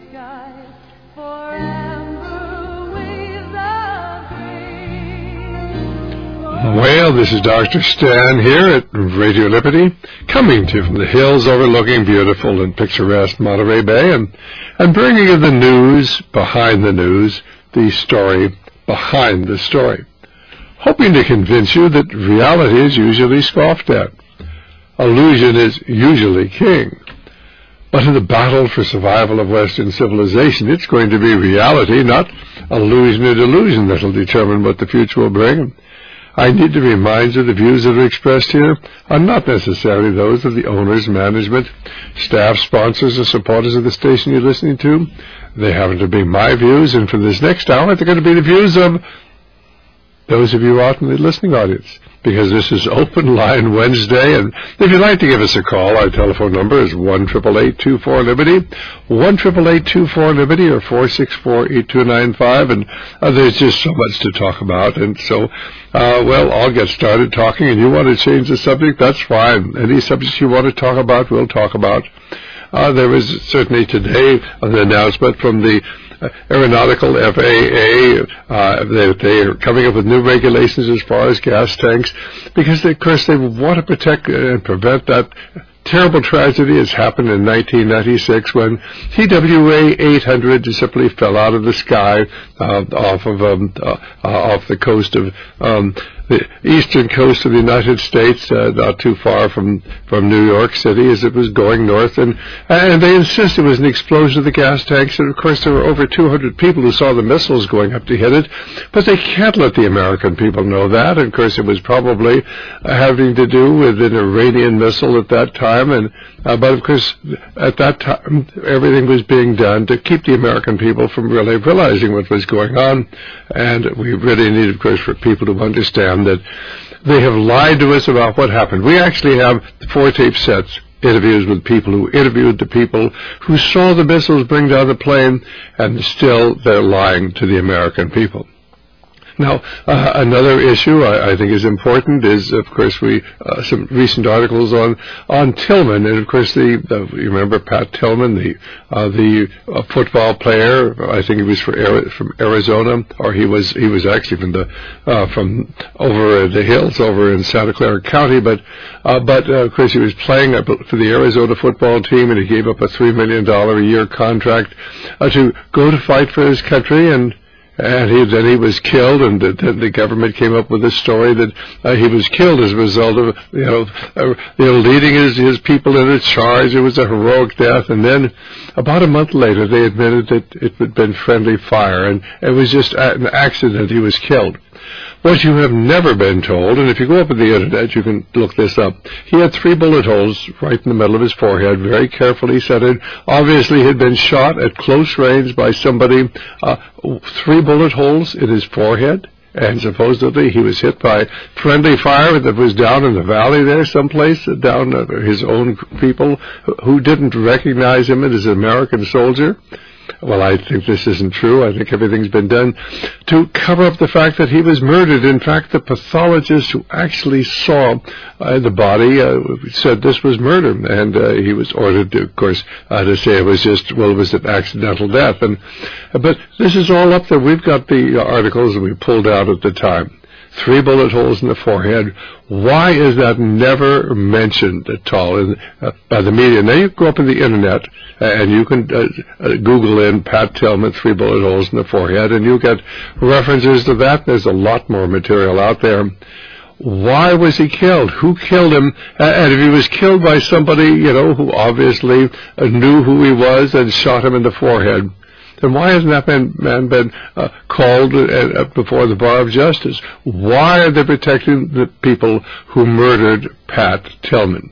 Well, this is Dr. Stan here at Radio Liberty, coming to you from the hills overlooking beautiful and picturesque Monterey Bay, and bringing you the news behind the news, the story behind the story, hoping to convince you that reality is usually scoffed at. Illusion is usually king. But in the battle for survival of Western civilization, it's going to be reality, not illusion or delusion, that will determine what the future will bring. I need to remind you the views that are expressed here are not necessarily those of the owners, management, staff, sponsors, or supporters of the station you're listening to. They happen to be my views, and for this next hour, they're going to be the views of those of you out in the listening audience, because this is Open Line Wednesday, and if you'd like to give us a call, our telephone number is 1-888-24-LIBERTY, 1-888-24-LIBERTY, or 464-8295, and there's just so much to talk about, and so, I'll get started talking, and you want to change the subject, that's fine. Any subjects you want to talk about, we'll talk about. There was certainly today an announcement from the Aeronautical FAA that they are coming up with new regulations as far as gas tanks, because of course they want to protect and prevent that terrible tragedy has happened in 1996 when TWA 800 just simply fell out of the sky off the coast of the eastern coast of the United States, not too far from New York City, as it was going north, and they insist it was an explosion of the gas tanks, and of course there were over 200 people who saw the missiles going up to hit it, but they can't let the American people know that, and of course it was probably having to do with an Iranian missile at that time, and but of course at that time everything was being done to keep the American people from really realizing what was going on, and we really need, of course, for people to understand that they have lied to us about what happened. We actually have 4 tape sets, interviews with people who interviewed the people who saw the missiles bring down the plane, and still they're lying to the American people. Now, another issue I think is important is, of course, some recent articles on Tillman, and of course, you remember Pat Tillman, the football player. I think he was from Arizona, or he was actually from over the hills over in Santa Clara County, but of course he was playing for the Arizona football team, and he gave up a $3 million a year contract to go to fight for his country, and then he was killed, and the government came up with a story that he was killed as a result of leading his people in a charge. It was a heroic death, and then about a month later they admitted that it had been friendly fire, and it was just an accident. He was killed. What you have never been told, and if you go up on the internet, you can look this up, he had 3 bullet holes right in the middle of his forehead, very carefully centered. Obviously, he had been shot at close range by somebody, 3 bullet holes in his forehead, and supposedly he was hit by friendly fire that was down in the valley there someplace, down his own people who didn't recognize him as an American soldier. Well, I think this isn't true. I think everything's been done to cover up the fact that he was murdered. In fact, the pathologist who actually saw the body said this was murder, and he was ordered, of course, to say it was it was an accidental death. But this is all up there. We've got the articles that we pulled out at the time. 3 bullet holes in the forehead. Why is that never mentioned at all by the media? Now you go up on the internet and you can Google in Pat Tillman, 3 bullet holes in the forehead, and you get references to that. There's a lot more material out there. Why was he killed? Who killed him? And if he was killed by somebody, who obviously knew who he was and shot him in the forehead, then why hasn't that man been called before the bar of justice? Why are they protecting the people who murdered Pat Tillman?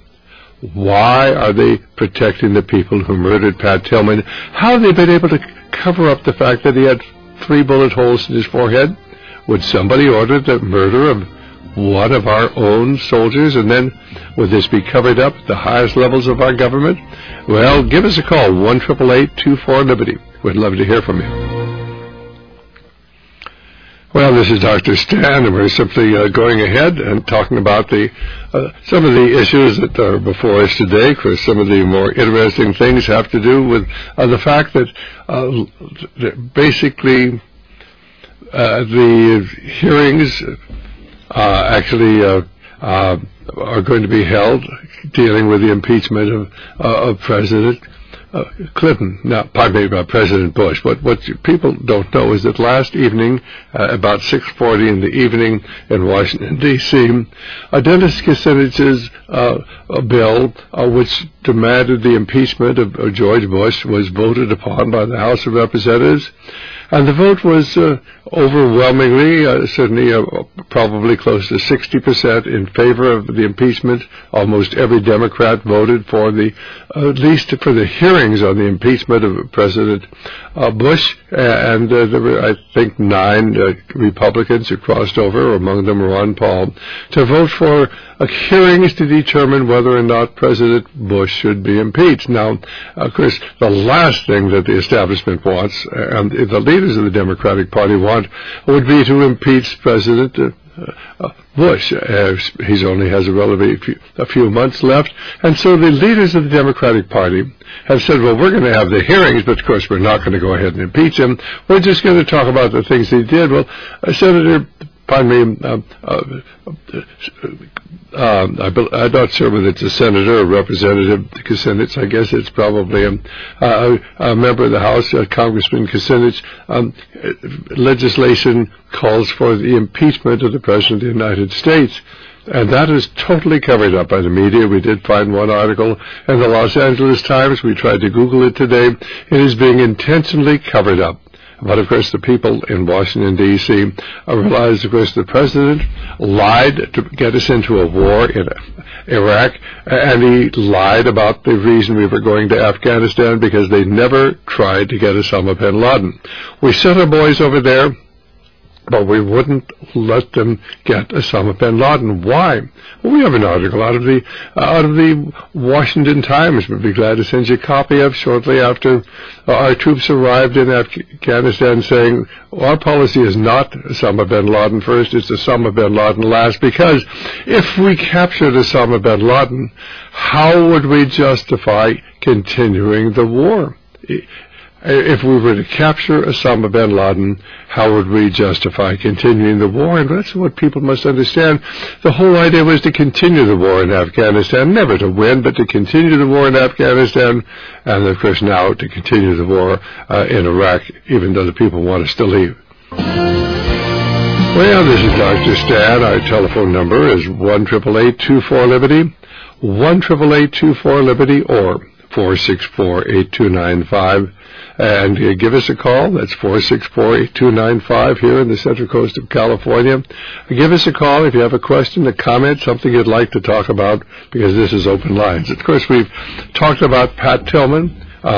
Why are they protecting the people who murdered Pat Tillman? How have they been able to cover up the fact that he had 3 bullet holes in his forehead? Would somebody order the murder of one of our own soldiers, and then would this be covered up at the highest levels of our government? Well, give us a call, 1-888-24-LIBERTY. We'd love to hear from you. Well, this is Dr. Stan, and we're simply going ahead and talking about some of the issues that are before us today. Of course, some of the more interesting things have to do with the fact that basically the hearings actually are going to be held dealing with the impeachment of President Clinton. Now, pardon me, President Bush. What people don't know is that last evening, about 6:40 in the evening in Washington, D.C., Dennis Kucinich's bill, which demanded the impeachment of George Bush, was voted upon by the House of Representatives. And the vote was overwhelmingly, certainly probably close to 60% in favor of the impeachment. Almost every Democrat voted for at least for the hearings on the impeachment of President Bush. And there were, I think, 9 Republicans who crossed over, among them Ron Paul, to vote for hearings to determine whether or not President Bush should be impeached. Now, of course, the last thing that the establishment wants, and the leaders of the Democratic Party want, would be to impeach President Bush. He only has a few months left, and so the leaders of the Democratic Party have said, well, we're going to have the hearings, but of course we're not going to go ahead and impeach him. We're just going to talk about the things he did. Well, Senator, pardon me, I'm not sure whether it's a senator or Representative Kucinich. I guess it's probably a member of the House, Congressman Kucinich. Legislation calls for the impeachment of the President of the United States. And that is totally covered up by the media. We did find one article in the Los Angeles Times. We tried to Google it today. It is being intentionally covered up. But, of course, the people in Washington, D.C. realize, of course, the president lied to get us into a war in Iraq, and he lied about the reason we were going to Afghanistan, because they never tried to get Osama bin Laden. We sent our boys over there, but we wouldn't let them get Osama bin Laden. Why? Well, we have an article out of the Washington Times. We'd be glad to send you a copy of shortly after our troops arrived in Afghanistan, saying our policy is not Osama bin Laden first, it's Osama bin Laden last, because if we captured Osama bin Laden, how would we justify continuing the war? If we were to capture Osama bin Laden, how would we justify continuing the war? And that's what people must understand. The whole idea was to continue the war in Afghanistan, never to win, but to continue the war in Afghanistan, and of course now to continue the war in Iraq, even though the people want us to leave. Well, this is Dr. Stan. Our telephone number is 1-888-24-LIBERTY, 1-888-24-LIBERTY, or 464-8295. And give us a call. That's 464-8295 here in the Central Coast of California. Give us a call if you have a question, a comment, something you'd like to talk about, because this is open lines. Of course, we've talked about Pat Tillman.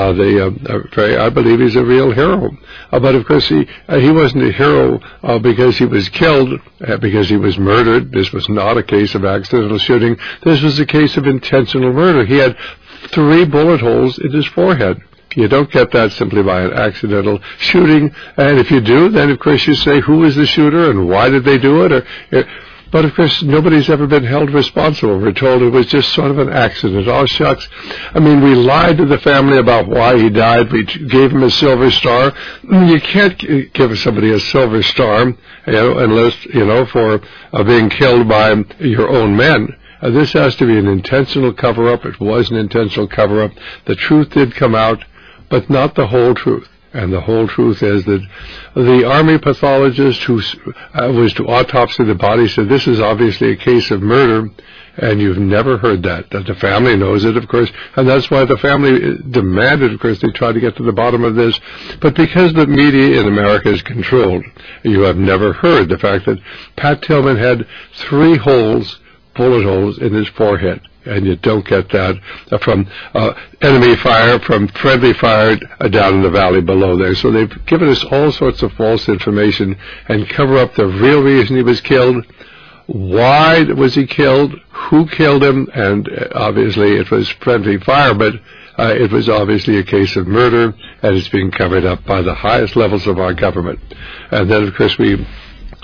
I believe he's a real hero. But of course, he wasn't a hero because he was killed, because he was murdered. This was not a case of accidental shooting. This was a case of intentional murder. He had 3 bullet holes in his forehead. You don't get that simply by an accidental shooting. And if you do, then of course you say, who is the shooter and why did they do it? But of course, nobody's ever been held responsible. We're told it was just sort of an accident. Oh, shucks. I mean, we lied to the family about why he died. We gave him a silver star. You can't give somebody a silver star, unless, for being killed by your own men. This has to be an intentional cover-up. It was an intentional cover-up. The truth did come out, but not the whole truth. And the whole truth is that the Army pathologist who was to autopsy the body said this is obviously a case of murder, and you've never heard that. That the family knows it, of course, and that's why the family demanded, of course, they tried to get to the bottom of this. But because the media in America is controlled, you have never heard the fact that Pat Tillman had 3 bullet holes in his forehead. And you don't get that from enemy fire, from friendly fire down in the valley below there. So they've given us all sorts of false information and cover up the real reason he was killed. Why was he killed? Who killed him? And obviously it was friendly fire, but it was obviously a case of murder, and it's being covered up by the highest levels of our government. And then, of course, we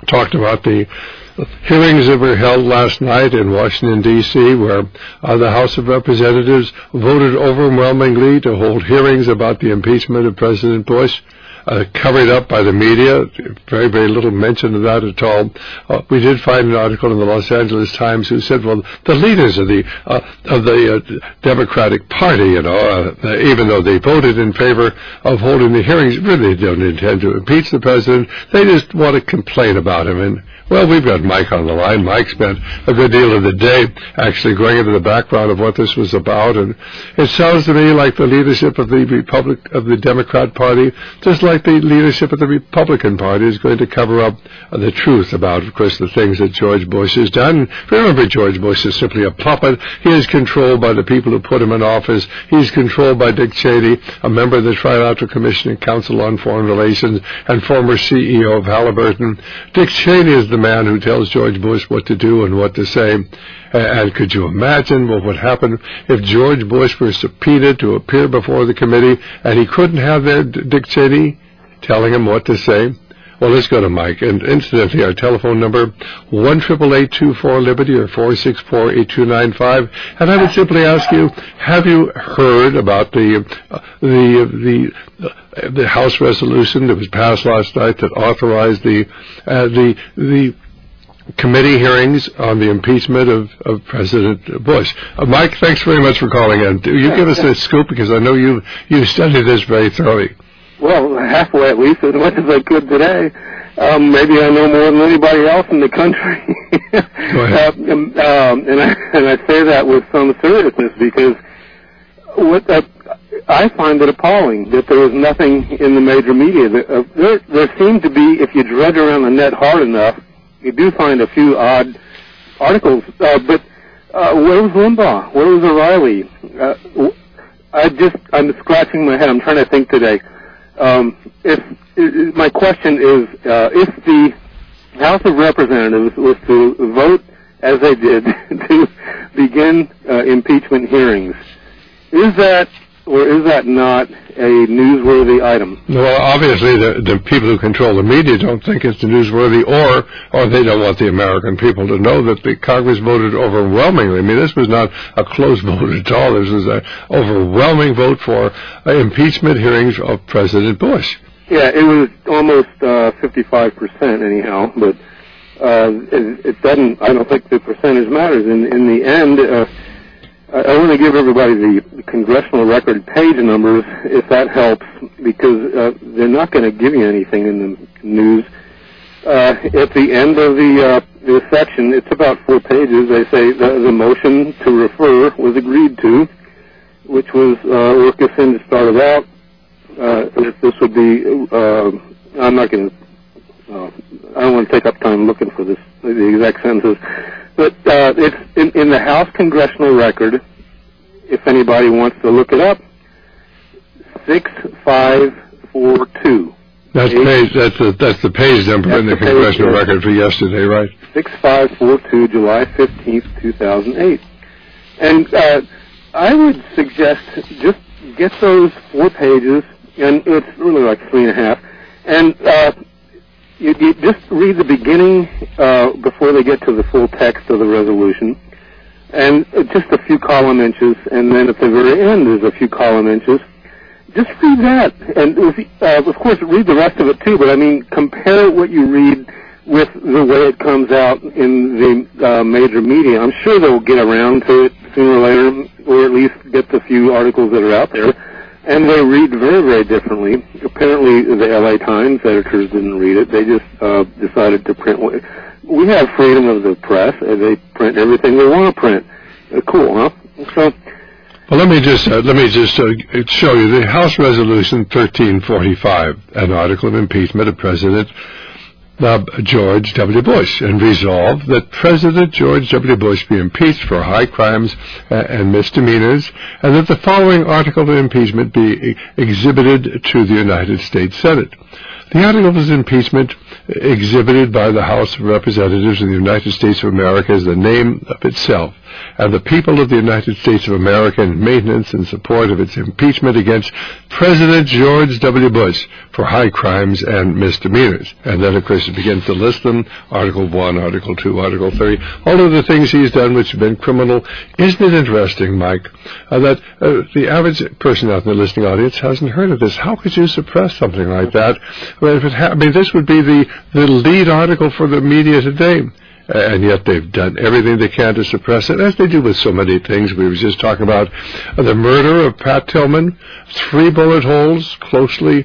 talked about the hearings that were held last night in Washington, D.C., where the House of Representatives voted overwhelmingly to hold hearings about the impeachment of President Bush. Covered up by the media, very, very little mention of that at all. We did find an article in the Los Angeles Times who said, well, the leaders of the Democratic Party, even though they voted in favor of holding the hearings, really don't intend to impeach the president. They just want to complain about him. And, well, we've got Mike on the line. Mike spent a good deal of the day actually going into the background of what this was about, and it sounds to me like the leadership of the Democrat Party, just like the leadership of the Republican Party, is going to cover up the truth about, of course, the things that George Bush has done. Remember, George Bush is simply a puppet. He is controlled by the people who put him in office. He's controlled by Dick Cheney, a member of the Trilateral Commission and Council on Foreign Relations and former CEO of Halliburton. Dick Cheney is the man who tells George Bush what to do and what to say. And could you imagine what would happen if George Bush were subpoenaed to appear before the committee and he couldn't have Dick Cheney telling him what to say? Well, let's go to Mike. And incidentally, our telephone number, 1-888-24-LIBERTY or 464-8295. And I would simply ask you, have you heard about the House resolution that was passed last night that authorized the committee hearings on the impeachment of President Bush? Mike, thanks very much for calling in. You give us a scoop, because I know you studied this very thoroughly. Well, halfway at least, as much as I could today. Maybe I know more than anybody else in the country. Go ahead. And I say that with some seriousness, because I find it appalling that there is nothing in the major media. There seem to be, if you dredge around the net hard enough, you do find a few odd articles. But where was Limbaugh? Where was O'Reilly? I'm scratching my head. I'm trying to think today. My question is, if the House of Representatives was to vote as they did to begin impeachment hearings, is that or is that not a newsworthy item? Well, obviously the people who control the media don't think it's newsworthy, or they don't want the American people to know that the Congress voted overwhelmingly. I mean, this was not a close vote at all. This was an overwhelming vote for impeachment hearings of President Bush. Yeah, it was almost 55% anyhow, but it doesn't. I don't think the percentage matters. In the end, I want to give everybody the congressional record page numbers, if that helps, because they're not going to give you anything in the news. At the end of the section, it's about 4 pages. They say the motion to refer was agreed to, which was Wilkerson started out. This would be. I'm not going to. I don't want to take up time looking for the exact sentences. But it's in the House Congressional Record, if anybody wants to look it up, 6542. That's the page number in the Congressional Record for yesterday, right? 6542, July 15th, 2008. And I would suggest just get those 4 pages, and it's really like 3.5, and you just read the beginning before they get to the full text of the resolution, and just a few column inches, and then at the very end there's a few column inches. Just read that, and of course read the rest of it too, but I mean compare what you read with the way it comes out in the major media. I'm sure they'll get around to it sooner or later, or at least get the few articles that are out there. And they read very, very differently. Apparently, the L.A. Times editors didn't read it. They just decided to print. We have freedom of the press, and they print everything they want to print. Cool, huh? So, well, let me just show you the House Resolution 1345, an article of impeachment of President George W. Bush, and resolved that President George W. Bush be impeached for high crimes and misdemeanors, and that the following article of impeachment be exhibited to the United States Senate. The article of impeachment exhibited by the House of Representatives in the United States of America is the name of itself. and the people of the United States of America in maintenance and support of its impeachment against President George W. Bush for high crimes and misdemeanors. And then, of course, it begins to list them, Article 1, Article 2, Article 3, all of the things he's done which have been criminal. Isn't it interesting, Mike, that the average person out in the listening audience hasn't heard of this? How could you suppress something like that? Well, this would be the lead article for the media today. And yet they've done everything they can to suppress it, as they do with so many things. We were just talking about the murder of Pat Tillman, 3 bullet holes close to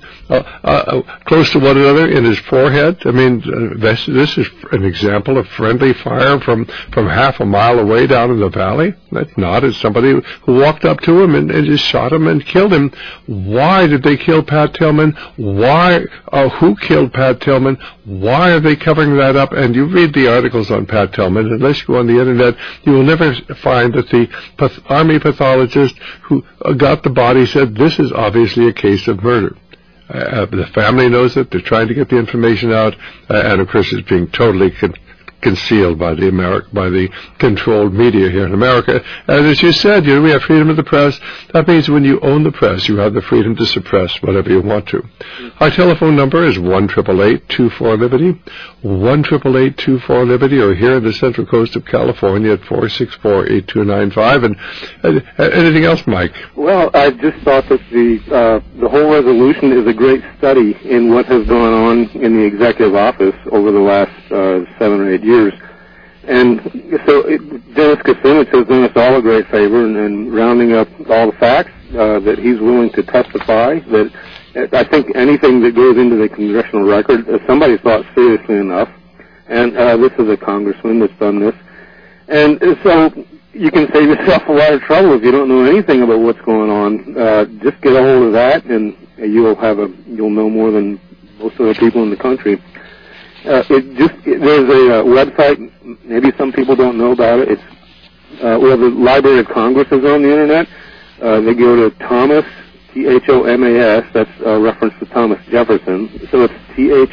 one another in his forehead. I mean, this is an example of friendly fire from half a mile away down in the valley. That's not. It's somebody who walked up to him and just shot him and killed him. Why did they kill Pat Tillman? Why? Who killed Pat Tillman? Why are they covering that up? And you read the articles on Pat Tillman, unless you go on the internet, you will never find that the Army pathologist who got the body said this is obviously a case of murder. The family knows it. They're trying to get the information out, and of course it's being totally concealed by the controlled media here in America. And as you said, we have freedom of the press. That means when you own the press, you have the freedom to suppress whatever you want to. Our telephone number is 1-888-24-LIBERTY, 1-888-24-LIBERTY, or here in the Central Coast of California at 464-8295. And anything else, Mike? Well, I just thought that the whole resolution is a great study in what has gone on in the executive office over the last 7 or 8 years. And so Dennis Kucinich has done us all a great favor in rounding up all the facts that he's willing to testify. That I think anything that goes into the congressional record, somebody thought seriously enough. And this is a congressman that's done this. And so you can save yourself a lot of trouble if you don't know anything about what's going on. Just get a hold of that, and you'll know more than most other people in the country. There's a website, maybe some people don't know about it. It's the Library of Congress is on the internet. They go to Thomas, THOMAS, that's a reference to Thomas Jefferson. So it's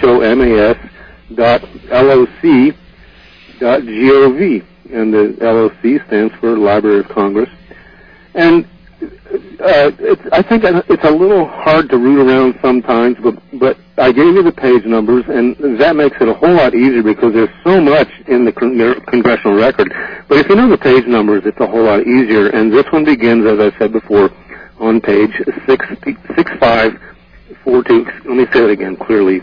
THOMAS.LOC.gov, and the LOC stands for Library of Congress. And I think it's a little hard to root around sometimes, but I gave you the page numbers, and that makes it a whole lot easier because there's so much in the congressional record. But if you know the page numbers, it's a whole lot easier. And this one begins, as I said before, on page 6542. Let me say it again clearly,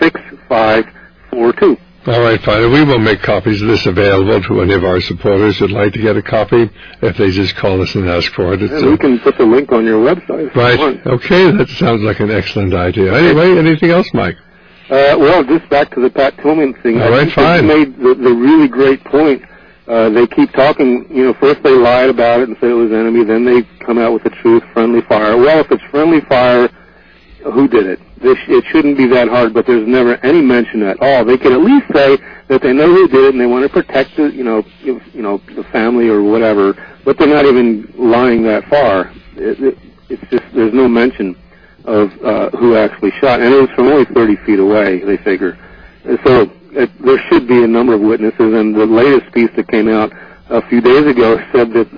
6542. All right, fine. We will make copies of this available to any of our supporters who'd like to get a copy if they just call us and ask for it. And we can put the link on your website. Right. Okay, that sounds like an excellent idea. Anyway, anything else, Mike? Well, just back to the Pat Tillman thing. All right, fine. You made the really great point. They keep talking, first they lied about it and said it was enemy, then they come out with the truth, friendly fire. Well, if it's friendly fire, who did it? It shouldn't be that hard, but there's never any mention at all. They can at least say that they know who did it and they want to protect the, the family or whatever, but they're not even lying that far. It's just there's no mention of who actually shot, and it was from only 30 feet away, they figure. So there should be a number of witnesses, and the latest piece that came out a few days ago said that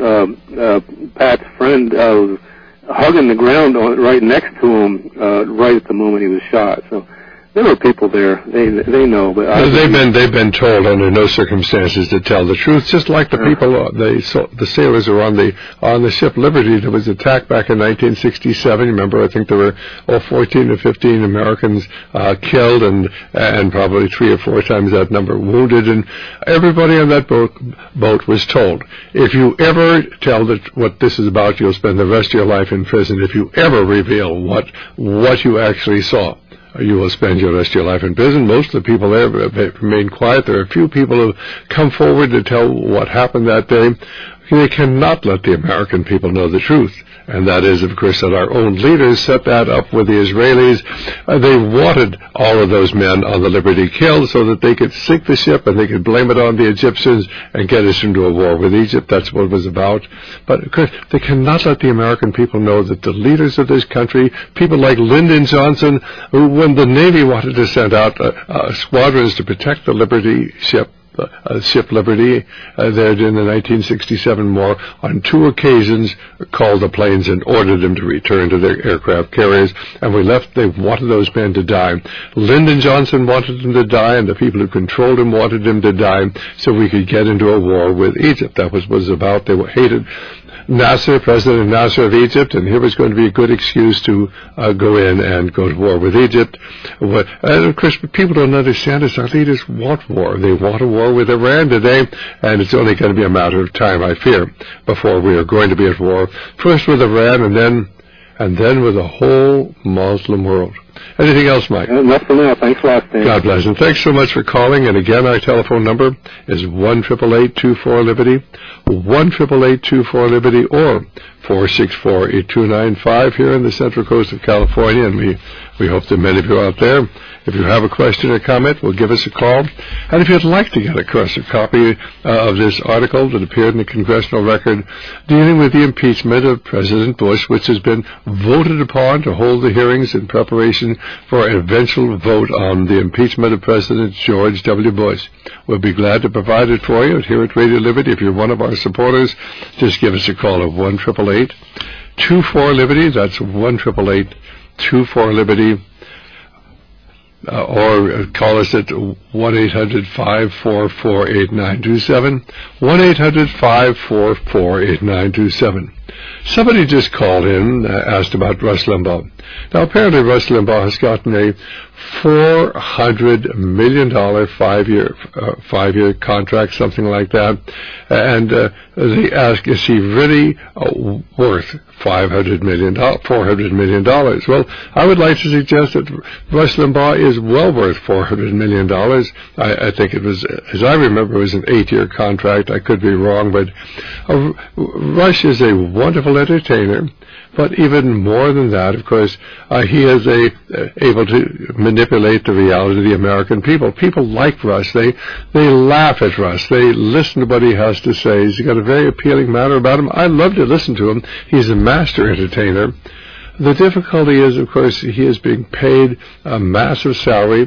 Pat's friend was hugging the ground right next to him right at the moment he was shot. So there were people there. They know, but they've been told under no circumstances to tell the truth. Just like the people, the sailors who were on the ship Liberty that was attacked back in 1967. Remember, I think there were 14 or 15 Americans killed, and probably 3 or 4 times that number wounded. And everybody on that boat was told, if you ever tell what this is about, you'll spend the rest of your life in prison. If you ever reveal what you actually saw, you will spend your rest of your life in prison. Most of the people there remain quiet. There are a few people who have come forward to tell what happened that day. They cannot let the American people know the truth. And that is, of course, that our own leaders set that up with the Israelis. They wanted all of those men on the Liberty killed so that they could sink the ship and they could blame it on the Egyptians and get us into a war with Egypt. That's what it was about. But, of course, they cannot let the American people know that the leaders of this country, people like Lyndon Johnson, who, when the Navy wanted to send out squadrons to protect the Liberty ship, ship Liberty there during the 1967 war on 2 occasions called the planes and ordered them to return to their aircraft carriers, and we left. They wanted those men to die. Lyndon Johnson wanted them to die, and the people who controlled him wanted them to die so we could get into a war with Egypt. That was what it was about. They hated Nasser, President Nasser of Egypt, and here was going to be a good excuse to go in and go to war with Egypt. And of course, people don't understand this. Our leaders want war. They want a war with Iran today, and it's only going to be a matter of time, I fear, before we are going to be at war. First with Iran, and then with the whole Muslim world. Anything else, Mike? Enough for now. Thanks a lot, Stan. God bless. And thanks so much for calling. And again, our telephone number is 1-888-24-LIBERTY, 1-888-24-LIBERTY, or 464-8295 here in the Central Coast of California. And we hope that many of you out there, if you have a question or comment, will give us a call. And if you'd like to get a copy of this article that appeared in the Congressional Record dealing with the impeachment of President Bush, which has been voted upon to hold the hearings in preparation for an eventual vote on the impeachment of President George W. Bush, we'll be glad to provide it for you here at Radio Liberty. If you're one of our supporters, just give us a call at 1-888-24-LIBERTY. That's 1-888-24-LIBERTY. Or call us at 1-800-544-8927, 1-800-544-8927. Somebody just called in, asked about Rush Limbaugh. Now, apparently Rush Limbaugh has gotten a $400 million five-year contract, something like that. And they ask, is he really worth $400 million? Well, I would like to suggest that Rush Limbaugh is well worth $400 million. I think it was, as I remember, it was an 8-year contract. I could be wrong, but Rush is a wonderful entertainer. But even more than that, of course, he is able to manipulate the reality of the American people. People like Rush. They laugh at Rush. They listen to what he has to say. He's got a very appealing manner about him. I love to listen to him. He's a master entertainer. The difficulty is, of course, he is being paid a massive salary,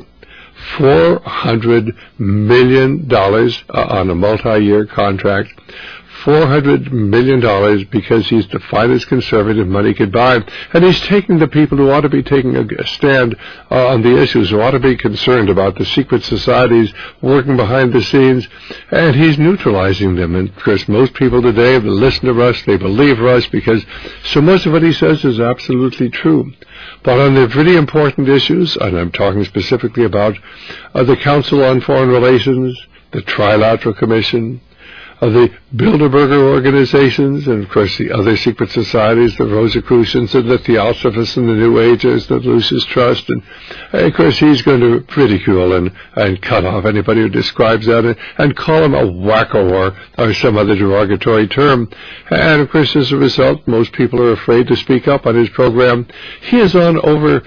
$400 million on a multi-year contract. $400 million because he's the finest conservative money could buy. And he's taking the people who ought to be taking a stand on the issues, who ought to be concerned about the secret societies working behind the scenes, and he's neutralizing them. And, of course, most people today, they listen to Rush, they believe Rush, because so much of what he says is absolutely true. But on the really important issues, and I'm talking specifically about the Council on Foreign Relations, the Trilateral Commission, of the Bilderberger organizations, and of course the other secret societies, the Rosicrucians and the Theosophists and the New Agers, the Lucis Trust, and of course he's going to ridicule and cut off anybody who describes that and call him a wacko or some other derogatory term. And of course, as a result, most people are afraid to speak up on his program. He is on over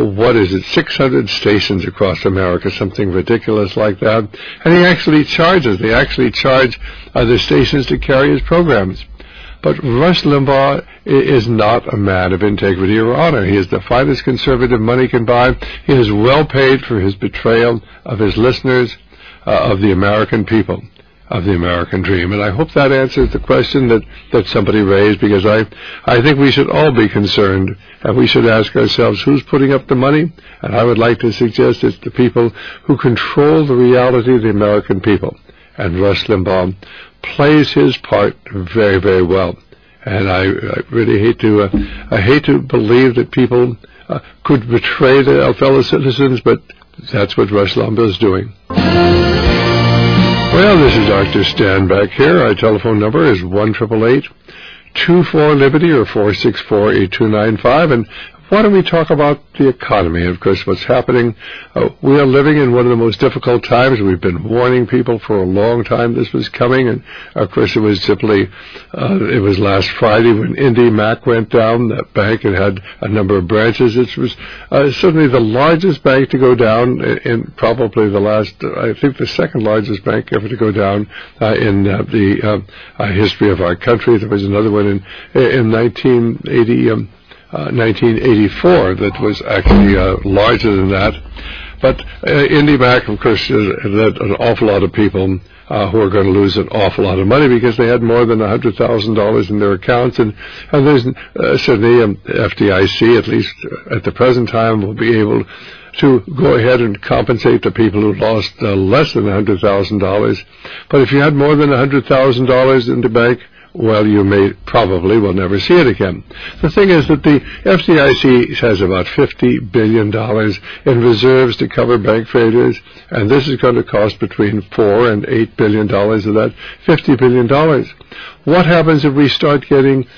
600 stations across America, something ridiculous like that. And they actually charge the stations to carry his programs. But Rush Limbaugh is not a man of integrity or honor. He is the finest conservative money can buy. He is well paid for his betrayal of his listeners, of the American people, of the American dream. And I hope that answers the question that somebody raised, because I think we should all be concerned, and we should ask ourselves, who's putting up the money? And I would like to suggest it's the people who control the reality of the American people. And Rush Limbaugh plays his part very, very well. And I really hate to believe that people could betray their fellow citizens, but that's what Rush Limbaugh is doing. Well, this is Dr. Stan back here. Our telephone number is 1-888-24-LIBERTY or 464-8295. And why don't we talk about the economy? Of course, what's happening. We are living in one of the most difficult times. We've been warning people for a long time this was coming. And, of course, it was last Friday when IndyMac went down. That bank had a number of branches. It was certainly the largest bank to go down in probably the second largest bank ever to go down in the history of our country. There was another one in 1980. 1984 that was actually larger than that. But IndyMac, of course, led an awful lot of people who are going to lose an awful lot of money because they had more than $100,000 in their accounts. And there's certainly FDIC, at least at the present time, will be able to go ahead and compensate the people who lost less than $100,000. But if you had more than $100,000 in the bank, well, you probably will never see it again. The thing is that the FDIC has about $50 billion in reserves to cover bank failures, and this is going to cost between $4 and $8 billion of that $50 billion. What happens if we start getting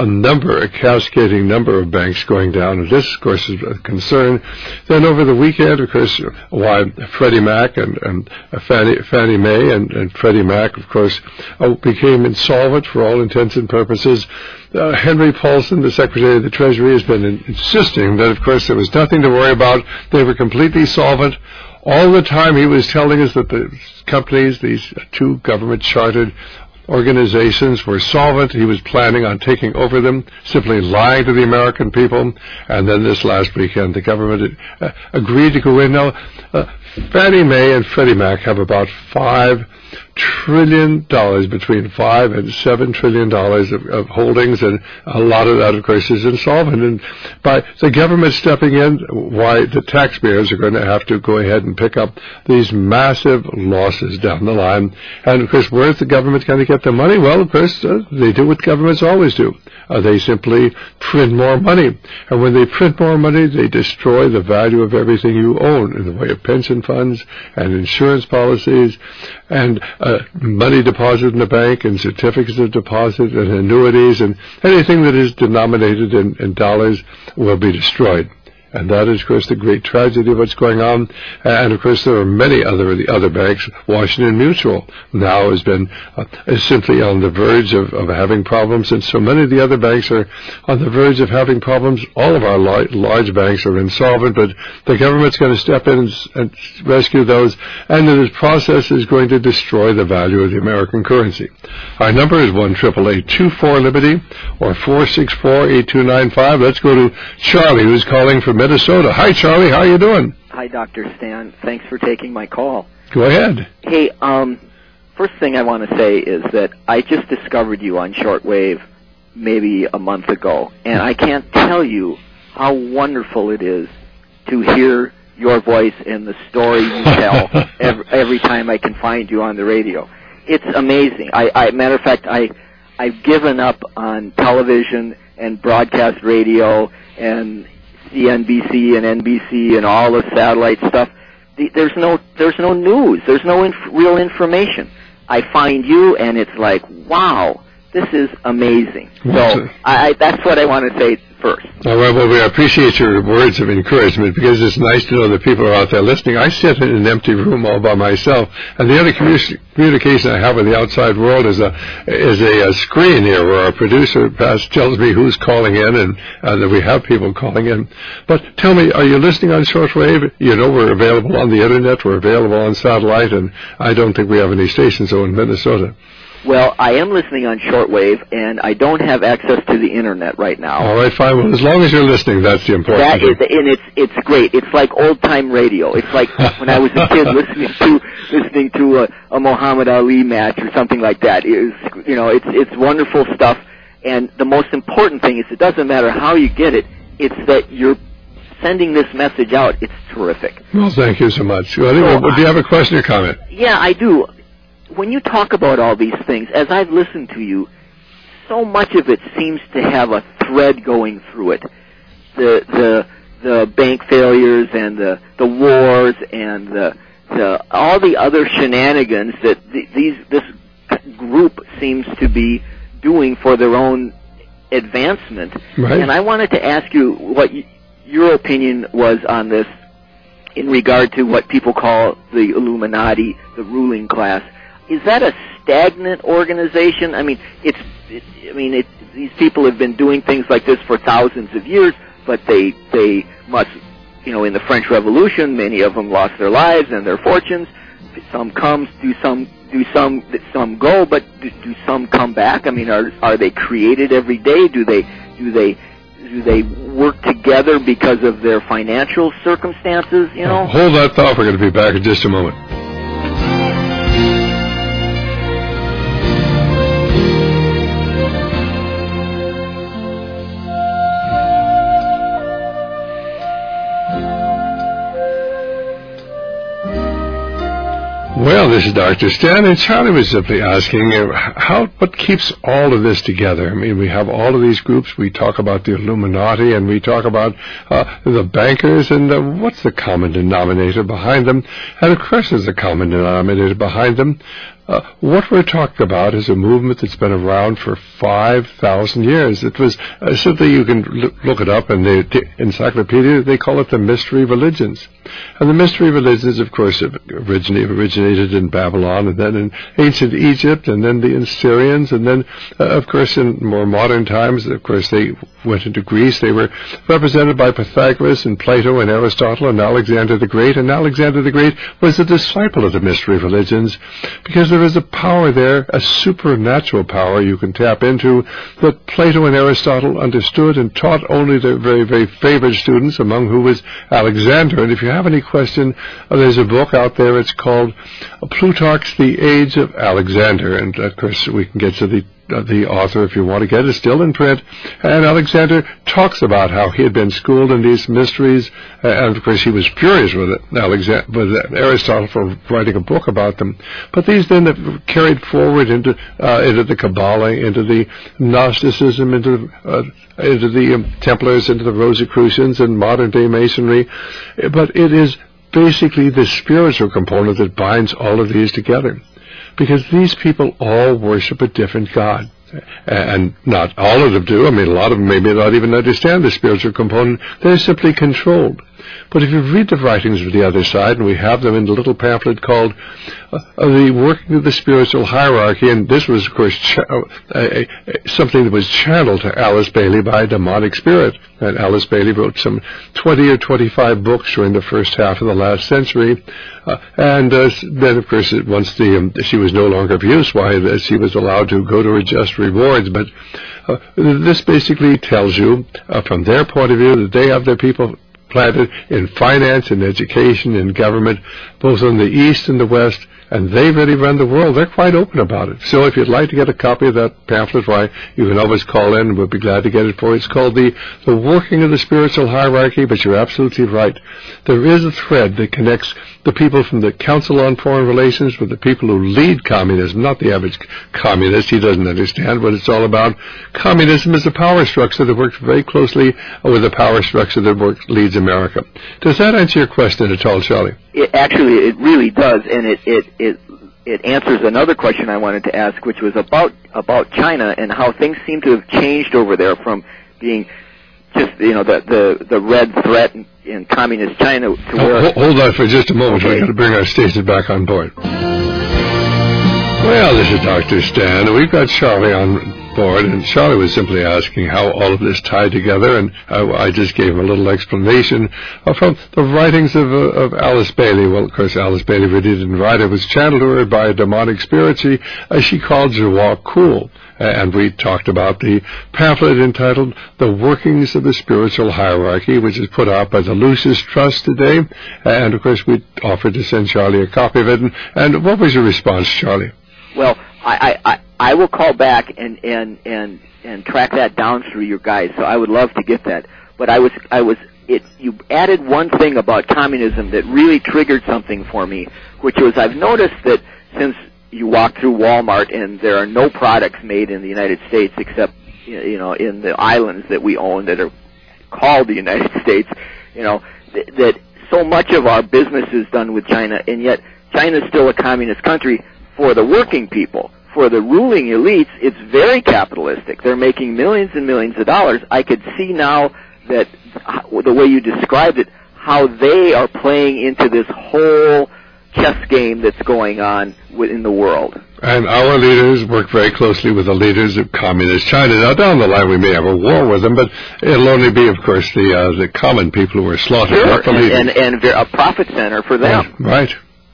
a cascading number of banks going down? And this, of course, is a concern. Then over the weekend, of course, why Freddie Mac and Fannie Mae and Freddie Mac, of course, became insolvent for all intents and purposes. Henry Paulson, the Secretary of the Treasury, has been insisting that, of course, there was nothing to worry about. They were completely solvent. All the time he was telling us that the companies, these two government-chartered organizations, were solvent. He was planning on taking over them, simply lying to the American people. And then this last weekend, the government agreed to go in. Now, Fannie Mae and Freddie Mac have about $5 trillion, between $5 and $7 trillion of holdings, and a lot of that, of course, is insolvent. And by the government stepping in, why the taxpayers are going to have to go ahead and pick up these massive losses down the line. And, of course, where's the government going to get the money? Well, of course, they do what governments always do. They simply print more money. And when they print more money, they destroy the value of everything you own in the way of pension funds and insurance policies and money deposited in the bank and certificates of deposit and annuities, and anything that is denominated in dollars will be destroyed. And that is, of course, the great tragedy of what's going on. And, of course, there are many other banks. Washington Mutual now has been is simply on the verge of having problems, and so many of the other banks are on the verge of having problems. All of our large banks are insolvent, but the government's going to step in and rescue those, and this process is going to destroy the value of the American currency. Our number is 1-888-24-LIBERTY or 464-8295. Let's go to Charlie, who's calling from Minnesota. Hi, Charlie. How are you doing? Hi, Dr. Stan. Thanks for taking my call. Go ahead. Hey, first thing I want to say is that I just discovered you on shortwave maybe a month ago, and I can't tell you how wonderful it is to hear your voice and the story you tell every time I can find you on the radio. It's amazing. Matter of fact, I've given up on television and broadcast radio and CNBC and NBC and all the satellite stuff. There's no news. There's no real information. I find you, and it's like, wow, this is amazing. So that's what I want to say first. All right, well, we appreciate your words of encouragement, because it's nice to know that people are out there listening. I sit in an empty room all by myself, and the other communication I have with the outside world is a screen here where our producer tells me who's calling in, and that we have people calling in. But tell me, are you listening on shortwave? You know, we're available on the Internet, we're available on satellite, and I don't think we have any stations in Minnesota. Well, I am listening on shortwave, and I don't have access to the Internet right now. All right, fine. Well, as long as you're listening, that's the important thing. And it's great. It's like old-time radio. It's like when I was a kid listening to a Muhammad Ali match or something like that. It's wonderful stuff. And the most important thing is, it doesn't matter how you get it. It's that you're sending this message out. It's terrific. Well, thank you so much. Well, anyway, do you have a question or comment? Yeah, I do. When you talk about all these things, as I've listened to you, so much of it seems to have a thread going through it. The bank failures and the wars and all the other shenanigans that this group seems to be doing for their own advancement. Right. And I wanted to ask you what your opinion was on this in regard to what people call the Illuminati, the ruling class. Is that a stagnant organization? I mean, these people have been doing things like this for thousands of years, but they must, in the French Revolution, many of them lost their lives and their fortunes. Some come, some go, but do some come back? I mean, are they created every day? Do they work together because of their financial circumstances, you know. Hold that thought. We're going to be back in just a moment. Well, this is Dr. Stan, and Charlie was simply asking what keeps all of this together. I mean, we have all of these groups. We talk about the Illuminati, and we talk about the bankers, and what's the common denominator behind them? And of course, there's a common denominator behind them. What we're talking about is a movement that's been around for 5,000 years. It was simply, you can look it up in the encyclopedia, they call it the mystery religions. And the mystery religions, of course, originated in Babylon, and then in ancient Egypt, and then the Assyrians, and then, of course, in more modern times, of course, they went into Greece. They were represented by Pythagoras and Plato and Aristotle and Alexander the Great, and Alexander the Great was a disciple of the mystery religions, because there is a power there, a supernatural power you can tap into, that Plato and Aristotle understood and taught only their very, very favored students, among who was Alexander. And if you have any question, there's a book out there. It's called Plutarch's The Age of Alexander. And, of course, we can get to the author if you want to get it. It's still in print. And Alexander talks about how he had been schooled in these mysteries, and of course he was furious with Aristotle for writing a book about them. But these then have carried forward into the Kabbalah, into the Gnosticism, into the Templars, into the Rosicrucians and modern day Masonry. But it is basically the spiritual component that binds all of these together, because these people all worship a different God. And not all of them do. I mean, a lot of them maybe not even understand the spiritual component. They're simply controlled. But if you read the writings of the other side, and we have them in the little pamphlet called The Working of the Spiritual Hierarchy, and this was, of course, something that was channeled to Alice Bailey by a demonic spirit. And Alice Bailey wrote some 20 or 25 books during the first half of the last century. And then, of course, once she was no longer of use, why she was allowed to go to her just rewards. But this basically tells you, from their point of view, that they have their people planted in finance and education and government, both in the East and the West, and they really run the world. They're quite open about it. So if you'd like to get a copy of that pamphlet, why, you can always call in, and we'll be glad to get it for you. It's called The Working of the Spiritual Hierarchy, but you're absolutely right. There is a thread that connects the people from the Council on Foreign Relations with the people who lead communism, not the average communist. He doesn't understand what it's all about. Communism is a power structure that works very closely with the power structure that leads America. Does that answer your question at all, Charlie? It really does, and it answers another question I wanted to ask, which was about China and how things seem to have changed over there from being just, the red threat in communist China to where... Hold on for just a moment. Okay. We've got to bring our station back on board. Well, this is Dr. Stan, and we've got Charlie on board, and Charlie was simply asking how all of this tied together, and I just gave him a little explanation from the writings of Alice Bailey. Well, of course, Alice Bailey really didn't write it. It was channeled to her by a demonic spirit she called Jawak Kul. And we talked about the pamphlet entitled The Workings of the Spiritual Hierarchy, which is put out by the Lucis Trust today. And, of course, we offered to send Charlie a copy of it. And what was your response, Charlie? Well, I will call back and track that down through your guys. So I would love to get that. But you added one thing about communism that really triggered something for me, which was I've noticed that since you walk through Walmart and there are no products made in the United States except in the islands that we own that are called the United States, that so much of our business is done with China, and yet China is still a communist country. For the working people, for the ruling elites, it's very capitalistic. They're making millions and millions of dollars. I could see now that the way you described it, how they are playing into this whole chess game that's going on in the world. And our leaders work very closely with the leaders of communist China. Now, down the line, we may have a war with them, but it'll only be, of course, the common people who are slaughtered, sure, not the leaders. And a profit center for them. Right.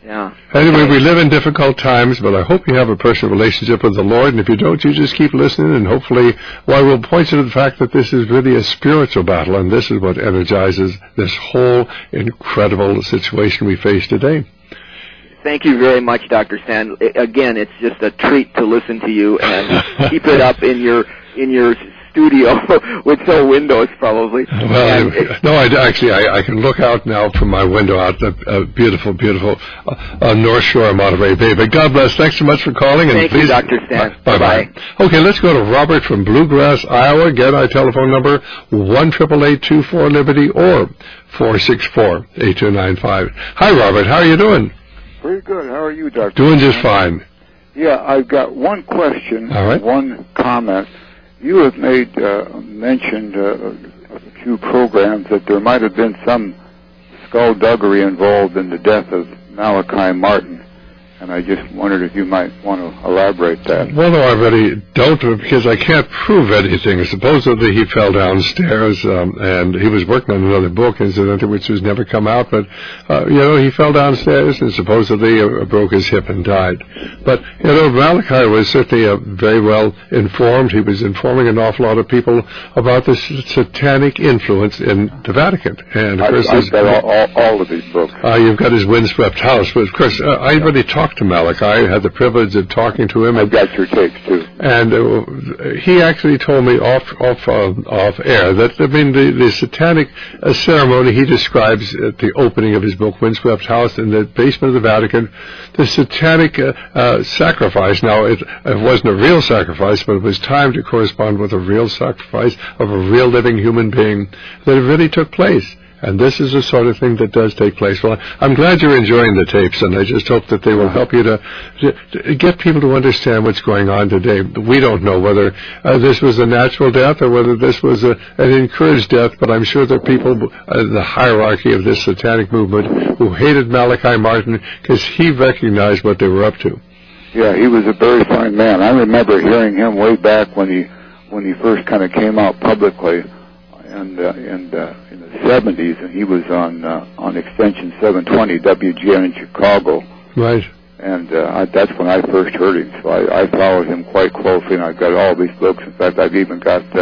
Yeah. Anyway, we live in difficult times, but I hope you have a personal relationship with the Lord, and if you don't, you just keep listening, and hopefully, we'll point you to the fact that this is really a spiritual battle, and this is what energizes this whole incredible situation we face today. Thank you very much, Dr. Stan. Again, it's just a treat to listen to you, and keep it up in your studio with no windows, probably. Well, I can look out now from my window out the beautiful, beautiful North Shore of Monterey Bay. But God bless. Thanks so much for calling. Thank you, Dr. Stan. Bye-bye. Okay, let's go to Robert from Bluegrass, Iowa. Again, our telephone number, 1-888-24-LIBERTY or 464-8295. Hi, Robert. How are you doing? Pretty good. How are you, Dr. Doing just fine. Yeah, I've got one question, all right, one comment. You have mentioned a few programs that there might have been some skullduggery involved in the death of Malachi Martin, and I just wondered if you might want to elaborate that. Well, no, I really don't, because I can't prove anything. Supposedly he fell downstairs, and he was working on another book, incidentally, which has never come out, but, he fell downstairs and supposedly broke his hip and died. But, Malachi was certainly very well informed. He was informing an awful lot of people about the satanic influence in the Vatican. And, of course, I've got all of his books. You've got his Windswept House, but, of course, I really talked to Malachi. I had the privilege of talking to him. I've got your tapes too. And he actually told me off air that the satanic ceremony he describes at the opening of his book Windswept House in the basement of the Vatican, the satanic sacrifice. Now it wasn't a real sacrifice, but it was timed to correspond with a real sacrifice of a real living human being that it really took place. And this is the sort of thing that does take place. Well, I'm glad you're enjoying the tapes, and I just hope that they will help you to get people to understand what's going on today. We don't know whether this was a natural death or whether this was an encouraged death, but I'm sure there are people in the hierarchy of this satanic movement who hated Malachi Martin because he recognized what they were up to. Yeah, he was a very fine man. I remember hearing him way back when he first kind of came out publicly, and in the 70s, and he was on Extension 720 WGN in Chicago. Right. And that's when I first heard him. So I followed him quite closely, and I've got all these books. In fact, I even went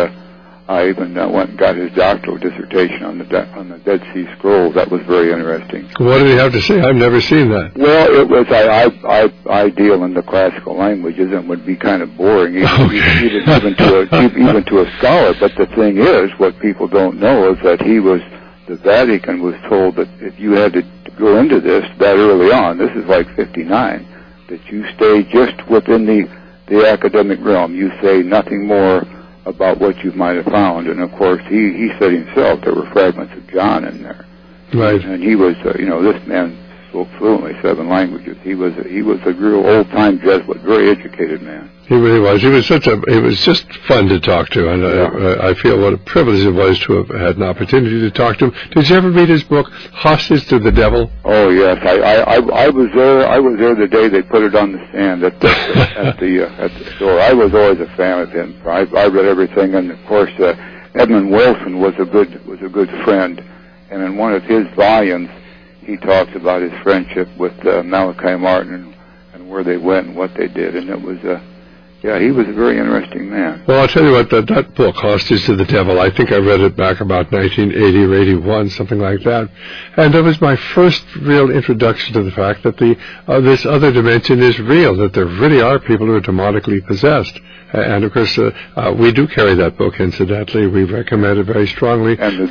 and got his doctoral dissertation on the Dead Sea Scrolls. That was very interesting. What did he have to say? I've never seen that. Well, it was I deal in the classical languages and would be kind of boring even to a scholar. But the thing is, what people don't know is that the Vatican was told that if you had to go into this that early on, this is like 59, that you stay just within the academic realm. You say nothing more about what you might have found. And of course, he said himself there were fragments of John in there. Right. And he was, this man spoke fluently 7 languages. He was a real old-time Jesuit, very educated man. He really was. He was just fun to talk to, and I feel what a privilege it was to have had an opportunity to talk to him. Did you ever read his book, Hostage to the Devil? Oh yes, I was there. I was there the day they put it on the stand at the store. I was always a fan of him. I read everything, and of course, Edmund Wilson was a good friend, and in one of his volumes, he talks about his friendship with Malachi Martin and where they went and what they did, and it was he was a very interesting man. Well, I'll tell you what, that book, Hostage to the Devil, I think I read it back about 1980 or 81, something like that. And that was my first real introduction to the fact that this other dimension is real, that there really are people who are demonically possessed. And, of course, we do carry that book, incidentally. We recommend it very strongly. And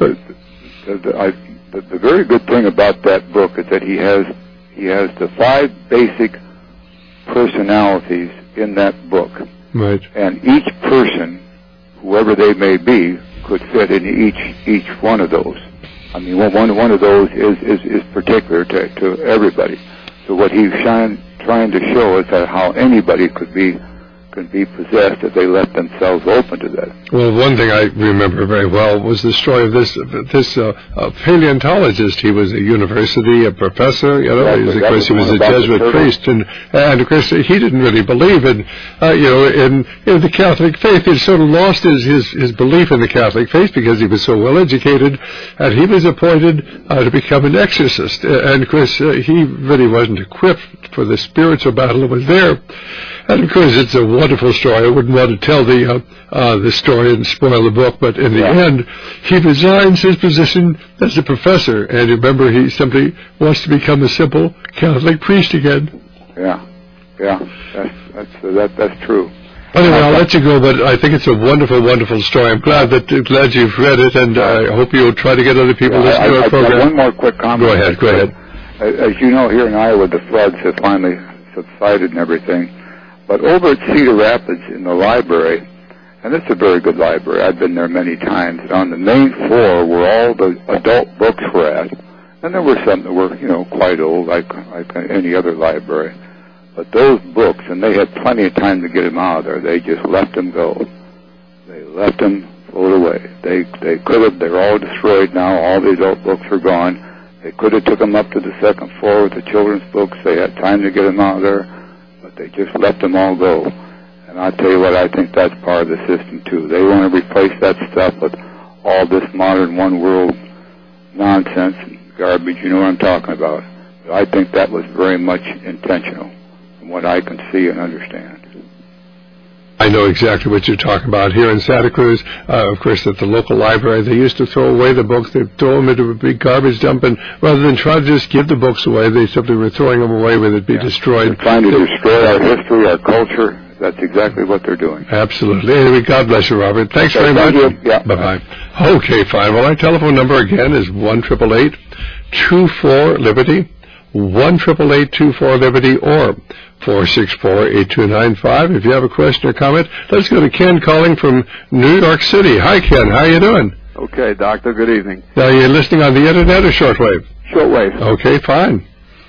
the very good thing about that book is that he has the 5 basic personalities in that book. Right. And each person, whoever they may be, could fit in each one of those. I mean, one of those is particular to everybody. So what he's trying to show is that how anybody could be can be possessed if they let themselves open to that. Well, one thing I remember very well was the story of this paleontologist. He was a university, a professor, you know. He was a Jesuit priest, and of course he didn't really believe in the Catholic faith. He sort of lost his belief in the Catholic faith because he was so well educated, and he was appointed to become an exorcist. And of course he really wasn't equipped for the spiritual battle that was there. And of course, it's a wonderful story. I wouldn't want to tell the story and spoil the book, but in the end, he resigns his position as a professor, and remember, he simply wants to become a simple Catholic priest again. Yeah, that's true. Anyway, I'll let you go, but I think it's a wonderful, wonderful story. I'm glad you've read it, and I hope you'll try to get other people listening to our program. One more quick comment. Go ahead. As you know, here in Iowa, the floods have finally subsided and everything. But over at Cedar Rapids in the library, and it's a very good library, I've been there many times, and on the main floor where all the adult books were at, and there were some that were, quite old, like any other library. But those books, and they had plenty of time to get them out of there, they just let them go. They let them float away. They could have, they're all destroyed now, all the adult books are gone. They could have took them up to the second floor with the children's books, they had time to get them out of there. They just let them all go. And I'll tell you what, I think that's part of the system, too. They want to replace that stuff with all this modern one-world nonsense and garbage. You know what I'm talking about. But I think that was very much intentional, from what I can see and understand. I know exactly what you're talking about. Here in Santa Cruz, of course, at the local library, they used to throw away the books. They'd throw them into a big garbage dump, and rather than try to just give the books away, they simply were throwing them away where they'd be destroyed. They're trying to destroy our history, our culture. That's exactly what they're doing. Absolutely. Anyway, God bless you, Robert. Thanks very much. You. Yeah. Bye-bye. Okay, fine. Well, our telephone number again is 1-888-24-LIBERTY, 1-888-24-LIBERTY, or 464-8295. If you have a question or comment, let's go to Ken calling from New York City. Hi, Ken. How you doing? Okay, Doctor. Good evening. Now, you're listening on the Internet or shortwave? Shortwave. Okay, fine.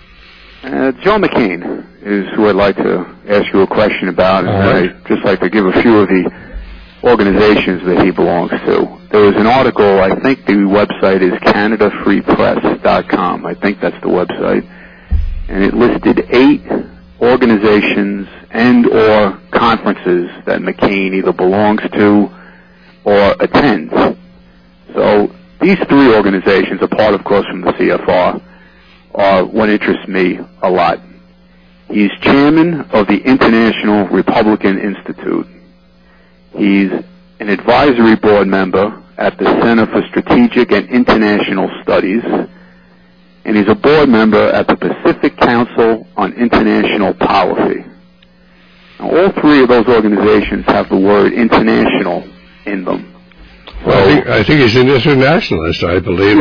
John McCain is who I'd like to ask you a question about, and I'd just like to give a few of the organizations that he belongs to. There was an article, I think the website is CanadaFreePress.com. I think that's the website. And it listed 8 organizations and or conferences that McCain either belongs to or attends. So these 3 organizations, apart of course from the CFR, are what interests me a lot. He's chairman of the International Republican Institute. He's an advisory board member at the Center for Strategic and International Studies, and he's a board member at the Pacific Council on International Policy. Now, all 3 of those organizations have the word international in them. Well, I think he's an internationalist, I believe.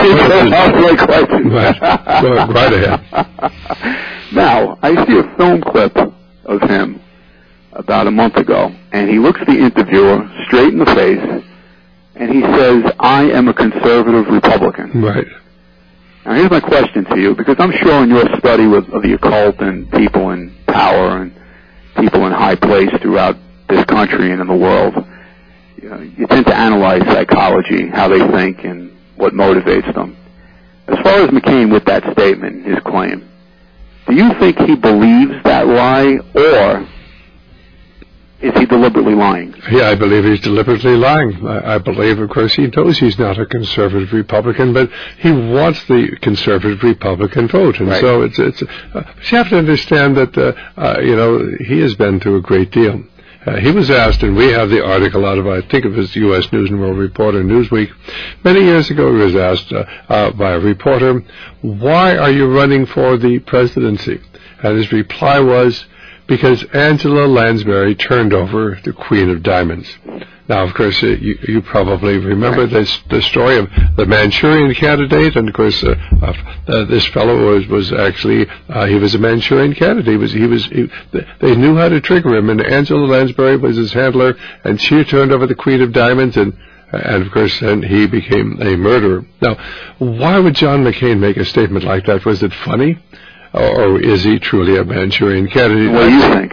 Right ahead. Now, I see a film clip of him about a month ago, and he looks the interviewer straight in the face, and he says, "I am a conservative Republican." Right. Now, here's my question to you, because I'm sure in your study of the occult and people in power and people in high place throughout this country and in the world, you tend to analyze psychology, how they think, and what motivates them. As far as McCain with that statement, his claim, do you think he believes that lie, or is he deliberately lying? Yeah, I believe he's deliberately lying. I believe, of course, he knows he's not a conservative Republican, but he wants the conservative Republican vote. And so but you have to understand that, he has been through a great deal. He was asked, and we have the article out of, I think it was U.S. News and World Report or Newsweek. Many years ago, he was asked by a reporter, "Why are you running for the presidency?" And his reply was, "Because Angela Lansbury turned over the Queen of Diamonds." Now, of course, you probably remember the story of the Manchurian Candidate, and of course, this fellow was actually he was a Manchurian candidate. They knew how to trigger him, and Angela Lansbury was his handler, and she turned over the Queen of Diamonds, and of course, then he became a murderer. Now, why would John McCain make a statement like that? Was it funny? Or is he truly a Manchurian candidate? What do you think?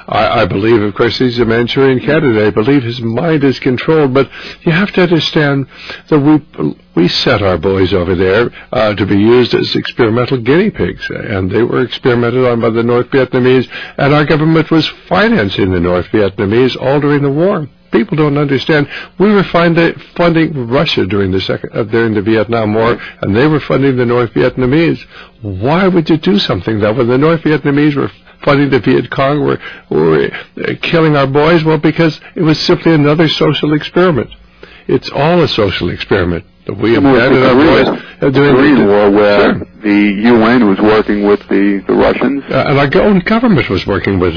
I believe, of course, he's a Manchurian candidate. I believe his mind is controlled, but you have to understand that we set our boys over there to be used as experimental guinea pigs, and they were experimented on by the North Vietnamese, and our government was financing the North Vietnamese all during the war. People don't understand. We were funding Russia during the Vietnam War, and they were funding the North Vietnamese. Why would you do something that when the North Vietnamese were funding the Viet Cong, were killing our boys? Well, because it was simply another social experiment. It's all a social experiment. We abandoned our boys during the Korean War, where the UN was working with the Russians, and our own government was working with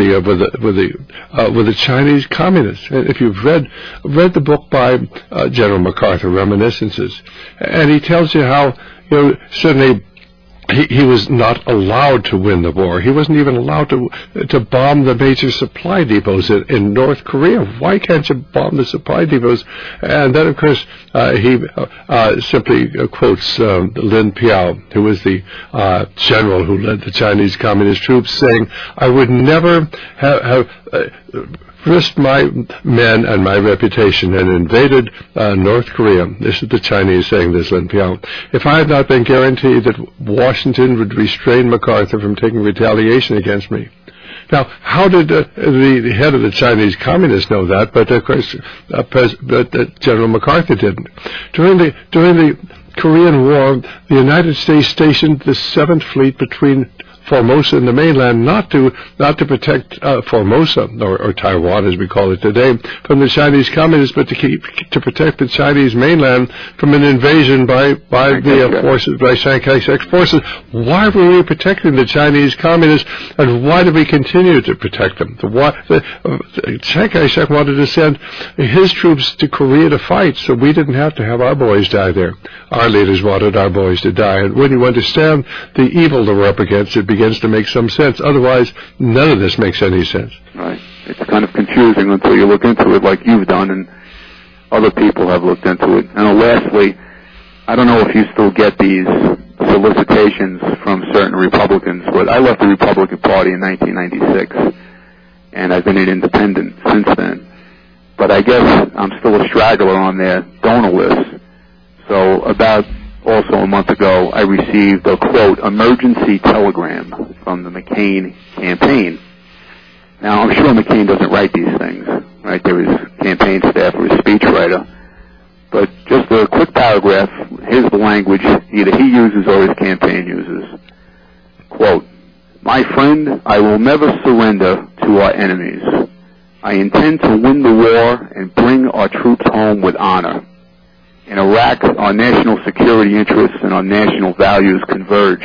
the Chinese communists. If you've read the book by General MacArthur, Reminiscences, and he tells you how certainly. He was not allowed to win the war. He wasn't even allowed to bomb the major supply depots in North Korea. Why can't you bomb the supply depots? And then, of course, he simply quotes Lin Piao, who was the general who led the Chinese communist troops, saying, "I would never have risked my men and my reputation and invaded North Korea." This is the Chinese saying this, Lin Piao. "If I had not been guaranteed that Washington would restrain MacArthur from taking retaliation against me." Now, how did the head of the Chinese communists know that? But of course, General MacArthur didn't. During the Korean War, the United States stationed the 7th Fleet between Formosa and the mainland, not to protect Formosa or Taiwan as we call it today from the Chinese communists, but to protect the Chinese mainland from an invasion by the forces, by Chiang Kai-shek's forces. Why were we protecting the Chinese communists, and why did we continue to protect them? Chiang Kai-shek wanted to send his troops to Korea to fight, so we didn't have to have our boys die there. Our leaders wanted our boys to die, and when you understand the evil that we're up against, it begins to make some sense. Otherwise, none of this makes any sense. Right. It's kind of confusing until you look into it like you've done and other people have looked into it. And lastly, I don't know if you still get these solicitations from certain Republicans, but I left the Republican Party in 1996, and I've been an independent since then. But I guess I'm still a straggler on their donor list. So about also a month ago, I received a, quote, emergency telegram from the McCain campaign. Now, I'm sure McCain doesn't write these things, right? There is campaign staff or a speechwriter. But just a quick paragraph, here's the language either he uses or his campaign uses. Quote, "My friend, I will never surrender to our enemies. I intend to win the war and bring our troops home with honor. In Iraq, our national security interests and our national values converge.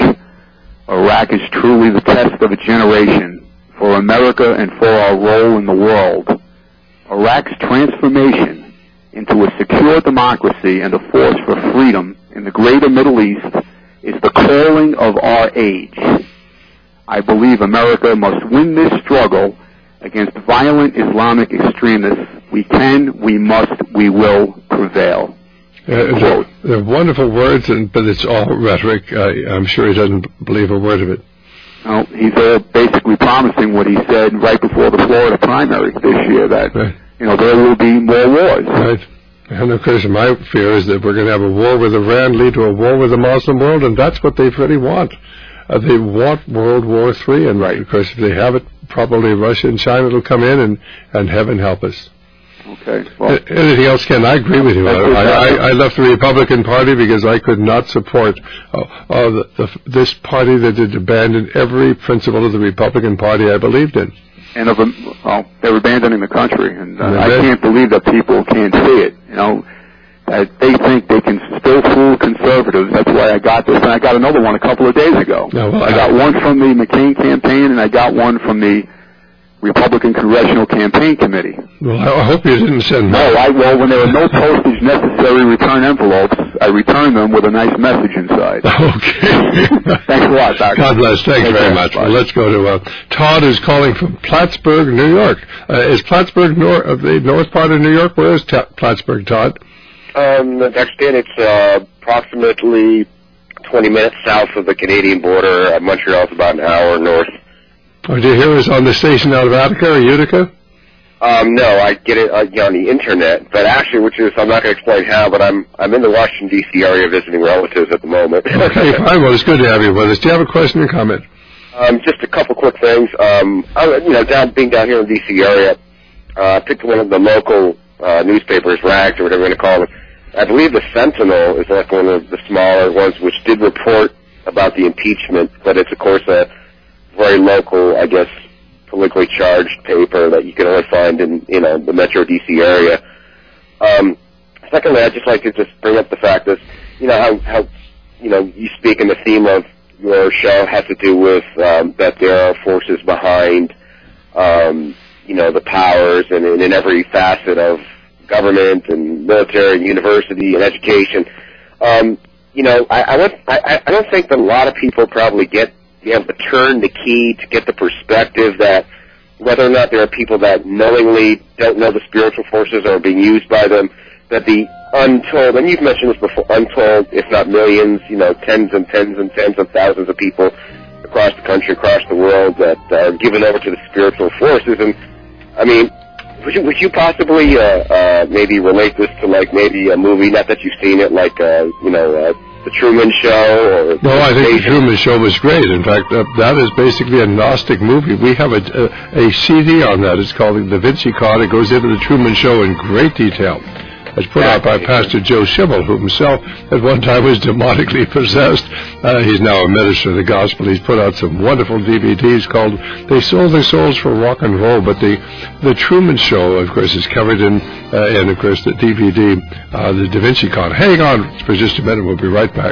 Iraq is truly the test of a generation for America and for our role in the world. Iraq's transformation into a secure democracy and a force for freedom in the greater Middle East is the calling of our age. I believe America must win this struggle against violent Islamic extremists. We can, we must, we will prevail." They're wonderful words, but it's all rhetoric. I'm sure he doesn't believe a word of it. Well, he's basically promising what he said right before the Florida primary this year, that there will be more wars. Right. And of course, my fear is that we're going to have a war with Iran lead to a war with the Muslim world, and that's what they really want. They want World War III, and of course, if they have it, probably Russia and China will come in, and heaven help us. Okay. Well, anything else, Ken? I agree with you. I left the Republican Party because I could not support this party that had abandoned every principle of the Republican Party I believed in. And they're abandoning the country, and I can't believe that people can't see it. They think they can still fool conservatives. That's why I got this, and I got another one a couple of days ago. I got one from the McCain campaign, and I got one from the Republican Congressional Campaign Committee. Well, I hope you didn't send them. No, when there were no postage necessary return envelopes, I returned them with a nice message inside. Okay. Thanks a lot, Doctor. God bless. Thanks very much. Well, let's go to Todd, who's calling from Plattsburgh, New York. Is Plattsburgh the north part of New York? Where is Plattsburgh, Todd? Dr. Dan, it's approximately 20 minutes south of the Canadian border. Montreal's about an hour north. Oh, do you hear us on the station out of Attica or Utica? No, I get it on the internet, but actually, I'm not going to explain how, but I'm in the Washington, D.C. area visiting relatives at the moment. Okay, fine. Well, it's good to have you with us. Do you have a question or comment? Just a couple quick things. Being down here in the D.C. area, I picked one of the local newspapers, rags or whatever you're going to call them. I believe the Sentinel is like one of the smaller ones, which did report about the impeachment, but it's, of course, a very local, I guess, politically charged paper that you can only find in, the Metro D.C. area. Secondly, I'd just like to just bring up the fact that, how you speak, and the theme of your show has to do with that there are forces behind, the powers and in every facet of government and military and university and education. I don't think that a lot of people probably get to turn the key to get the perspective that whether or not there are people that knowingly don't know the spiritual forces or are being used by them, that the untold, and you've mentioned this before, untold, if not millions, tens and tens and tens of thousands of people across the country, across the world that are given over to the spiritual forces. And, I mean, would you possibly maybe relate this to, like, maybe a movie, not that you've seen it, like, The Truman Show? No, I think The Truman Show was great. In fact, that is basically a Gnostic movie. We have a CD on that. It's called the Da Vinci Code. It goes into The Truman Show in great detail. It's put out by Pastor Joe Schimmel, who himself at one time was demonically possessed. He's now a minister of the gospel. He's put out some wonderful DVDs called They Sold Their Souls for Rock and Roll. But the Truman Show, of course, is covered in of course, the DVD, the Da Vinci Code. Hang on for just a minute. We'll be right back.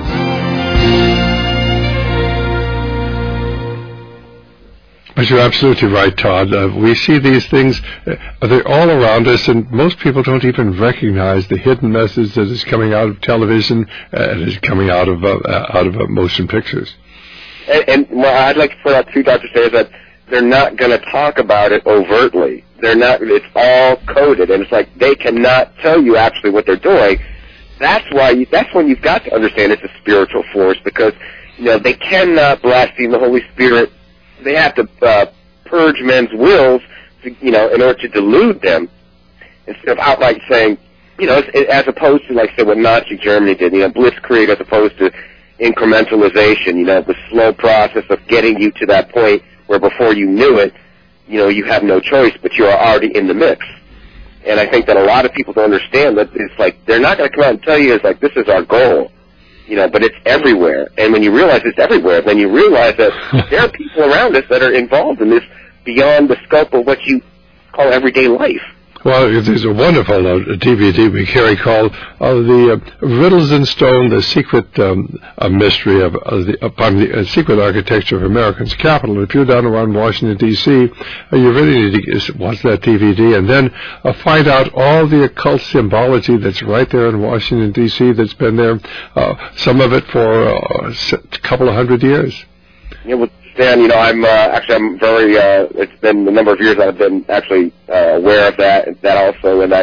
But you're absolutely right, Todd. We see these things, they're all around us, and most people don't even recognize the hidden message that is coming out of television and is coming out of motion pictures. And what I'd like to put out too, Dr. Say, is that they're not going to talk about it overtly. They're not. It's all coded, and it's like they cannot tell you actually what they're doing. That's when you've got to understand it's a spiritual force, because they cannot blaspheme the Holy Spirit. They have to purge men's wills, in order to delude them, instead of outright saying, as opposed to, like, say, what Nazi Germany did, blitzkrieg, as opposed to incrementalization, the slow process of getting you to that point where before you knew it, you have no choice, but you are already in the mix. And I think that a lot of people don't understand that it's like they're not going to come out and tell you, it's like, this is our goal. But it's everywhere. And when you realize it's everywhere, then you realize that there are people around us that are involved in this beyond the scope of what you call everyday life. Well, there's a wonderful DVD we carry called the Riddles in Stone, the secret mystery of the secret architecture of America's capital. If you're down around Washington, D.C., you really need to watch that DVD and then find out all the occult symbology that's right there in Washington, D.C., that's been there, some of it for a couple of hundred years. Yeah, well, Stan, I'm very, it's been a number of years I've been actually aware of that also, and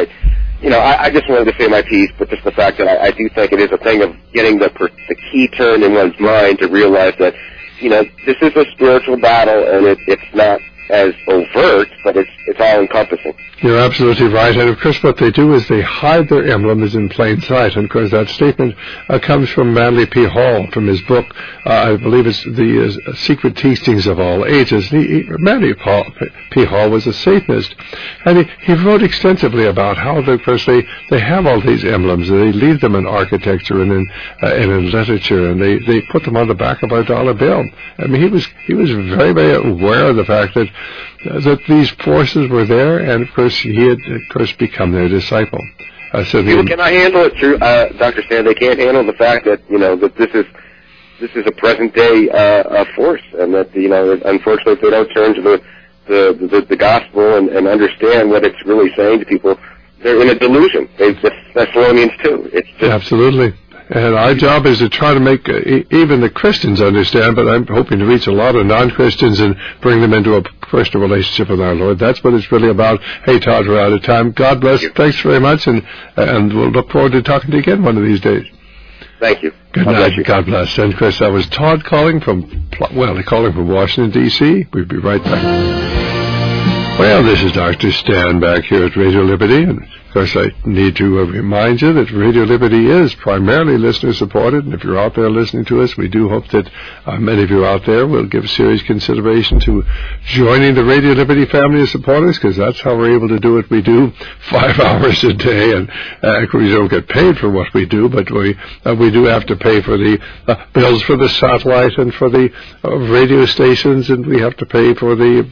I just wanted to say my piece, but just the fact that I do think it is a thing of getting the key turned in one's mind to realize that, this is a spiritual battle, and it's not as overt, but it's all encompassing. You're absolutely right, and of course what they do is they hide their emblems in plain sight, and of course that statement comes from Manly P. Hall, from his book, I believe it's the Secret Teachings of All Ages. Manly P. Hall was a Satanist, and he wrote extensively about how, of course, they have all these emblems, and they leave them in architecture and in literature, and they put them on the back of our dollar bill. I mean, he was very, very aware of the fact that these forces were there, and of course he had, become their disciple. People cannot handle it, Dr. Stan. They can't handle the fact that that this is a present day force, and that unfortunately, if they don't turn to the gospel and understand what it's really saying to people, they're in a delusion. Thessalonians too. It's just absolutely. And our job is to try to make even the Christians understand, but I'm hoping to reach a lot of non-Christians and bring them into a personal relationship with our Lord. That's what it's really about. Hey, Todd, we're out of time. God bless. Thanks very much, and we'll look forward to talking to you again one of these days. Thank you. Good night. God bless. And, Chris, that was Todd calling from they're calling from Washington, D.C. We'll be right back. Well, this is Dr. Stan back here at Radio Liberty, and of course I need to remind you that Radio Liberty is primarily listener-supported, and if you're out there listening to us, we do hope that many of you out there will give serious consideration to joining the Radio Liberty family of supporters, because that's how we're able to do what we do 5 hours a day, and we don't get paid for what we do, but we do have to pay for the bills for the satellite and for the radio stations, and we have to pay for the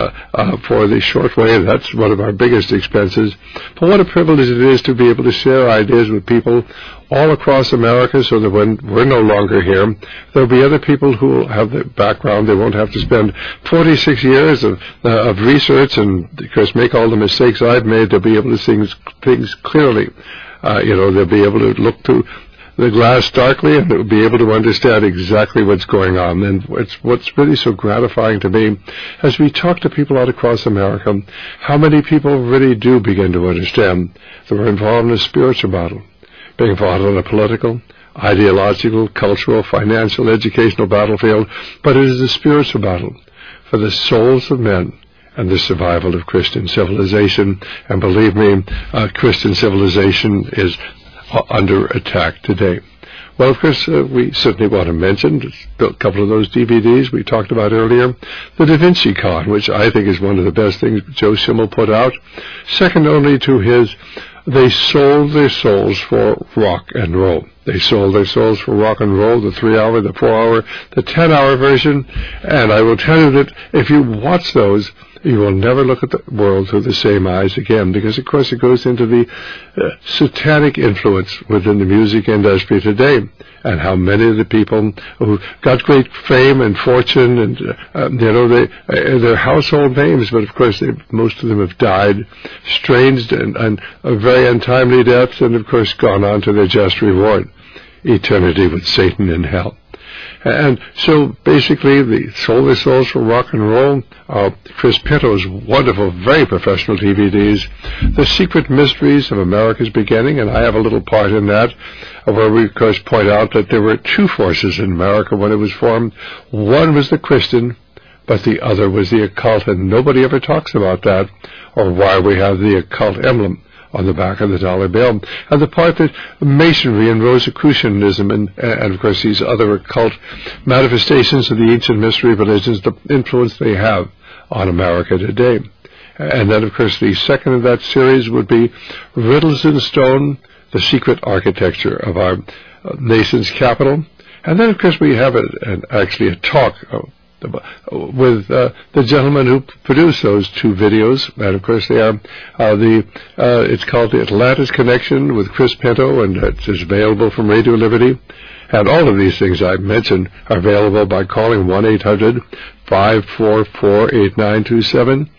shortwave. That's one of our biggest expenses. But what a privilege it is to be able to share ideas with people all across America, so that when we're no longer here, there'll be other people who have the background. They won't have to spend 46 years of research and, of course, make all the mistakes I've made. They'll be able to see things clearly. They'll be able to look through the glass darkly, and they'll be able to understand exactly what's going on. And what's really so gratifying to me, as we talk to people out across America, how many people really do begin to understand that we're involved in a spiritual battle, being involved on a political, ideological, cultural, financial, educational battlefield, but it is a spiritual battle for the souls of men and the survival of Christian civilization. And believe me, Christian civilization is under attack today. Well, of course, we certainly want to mention a couple of those DVDs we talked about earlier. The Da Vinci Con, which I think is one of the best things Joe Schimmel put out, second only to his They Sold Their Souls for Rock and Roll. They sold their souls for rock and roll, the 3-hour, the 4-hour, the 10-hour version. And I will tell you that if you watch those, you will never look at the world through the same eyes again, because, of course, it goes into the satanic influence within the music industry today, and how many of the people who got great fame and fortune and, they're household names, but, of course, most of them have died strange and very untimely deaths, and, of course, gone on to their just reward, eternity with Satan in hell. And so basically, they sold their souls for rock and roll. Chris Pinto's wonderful, very professional DVDs, The Secret Mysteries of America's Beginning, and I have a little part in that, where we, of course, point out that there were two forces in America when it was formed. One was the Christian, but the other was the occult, and nobody ever talks about that, or why we have the occult emblem on the back of the dollar bill, and the part that Masonry and Rosicrucianism and of course these other occult manifestations of the ancient mystery religions, the influence they have on America today. And then, of course, the second of that series would be Riddles in Stone, the secret architecture of our nation's capital. And then, of course, we have actually a talk with the gentleman who produced those two videos, and of course they are it's called the Atlantis Connection with Chris Pinto, and it's available from Radio Liberty. And all of these things I've mentioned are available by calling 1-800-544-8927,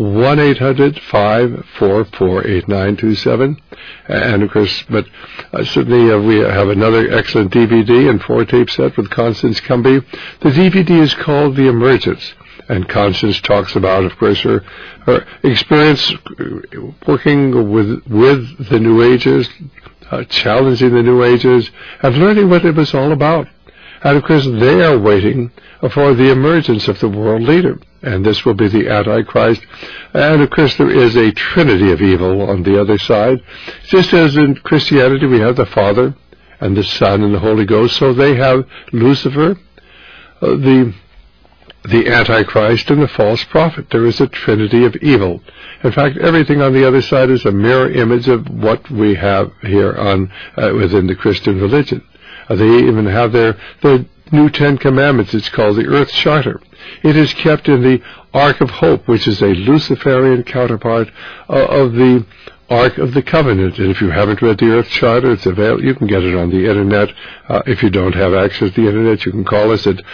1-800-544-8927. And, of course, but certainly we have another excellent DVD and 4-tape set with Constance Cumby. The DVD is called The Emergence, and Constance talks about, of course, her experience working with the New Ages, challenging the New Ages, and learning what it was all about. And, of course, they are waiting for the emergence of the world leader, and this will be the Antichrist. And, of course, there is a trinity of evil on the other side. Just as in Christianity we have the Father and the Son and the Holy Ghost, so they have Lucifer, the Antichrist, and the false prophet. There is a trinity of evil. In fact, everything on the other side is a mirror image of what we have here on within the Christian religion. They even have their new 10 Commandments. It's called the Earth Charter. It is kept in the Ark of Hope, which is a Luciferian counterpart of the Ark of the Covenant. And if you haven't read the Earth Charter, it's available. You can get it on the Internet. If you don't have access to the Internet, you can call us at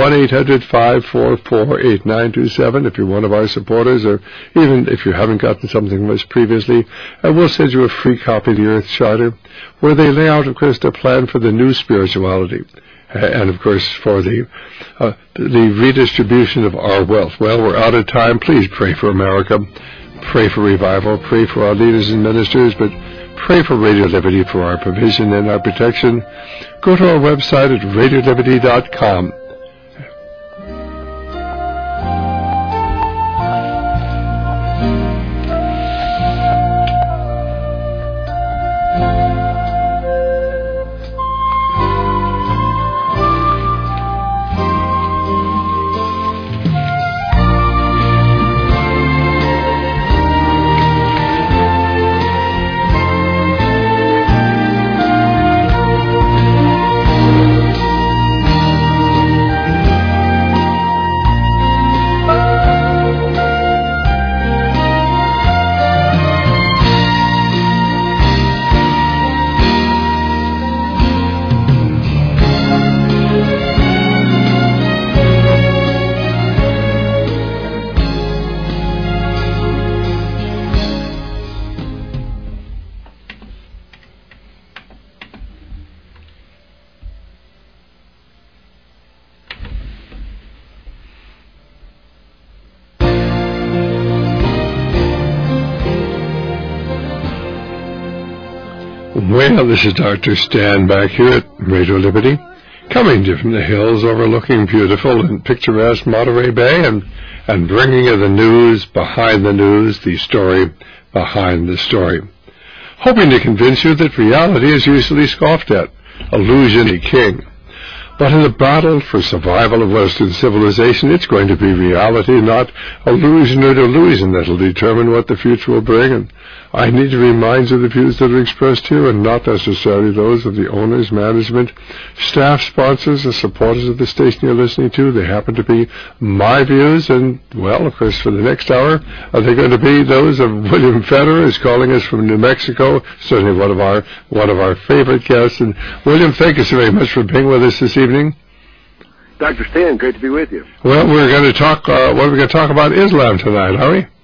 1-800-544-8927 if you're one of our supporters, or even if you haven't gotten something from us previously. We'll send you a free copy of the Earth Charter, where they lay out, of course, their plan for the new spirituality. And, of course, for the redistribution of our wealth. Well, we're out of time. Please pray for America. Pray for revival. Pray for our leaders and ministers. But pray for Radio Liberty for our provision and our protection. Go to our website at radioliberty.com. Well, this is Dr. Stan back here at Radio Liberty, coming to you from the hills overlooking beautiful and picturesque Monterey Bay and bringing you the news behind the news, the story behind the story. Hoping to convince you that reality is usually scoffed at, illusion is king. But in the battle for survival of Western civilization, it's going to be reality, not illusion or delusion, that will determine what the future will bring. And I need to remind you of the views that are expressed here, and not necessarily those of the owners, management, staff, sponsors, or supporters of the station you're listening to. They happen to be my views, and, well, of course, for the next hour, are they going to be those of William Federer, who's calling us from New Mexico, certainly one of our favorite guests. And, William, thank you so very much for being with us this evening. Dr. Stan, great to be with you. Well, we're going to talk, what are we going to talk about Islam tonight, are we?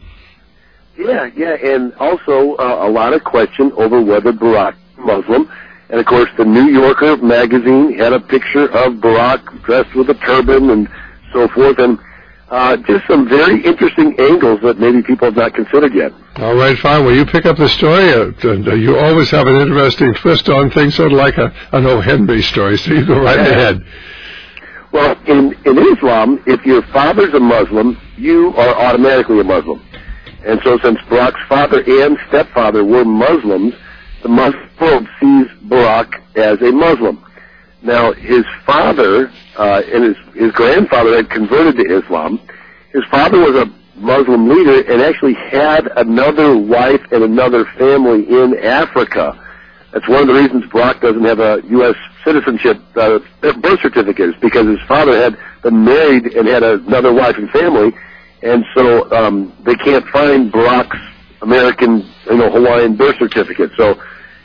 Yeah, and also a lot of question over whether Barack is Muslim. And, of course, the New Yorker magazine had a picture of Barack dressed with a turban and so forth, and just some very interesting angles that maybe people have not considered yet. All right, fine. Well, you pick up the story. You always have an interesting twist on things, sort of like an O. Henry story, so you go right ahead. Well, in Islam, if your father's a Muslim, you are automatically a Muslim. And so since Barack's father and stepfather were Muslims, the Muslim world sees Barack as a Muslim. Now, his father and his grandfather had converted to Islam. His father was a Muslim leader and actually had another wife and another family in Africa. That's one of the reasons Barack doesn't have a U.S. citizenship birth certificate, is because his father had been married and had another wife and family. And so they can't find Barack's American, Hawaiian birth certificate. So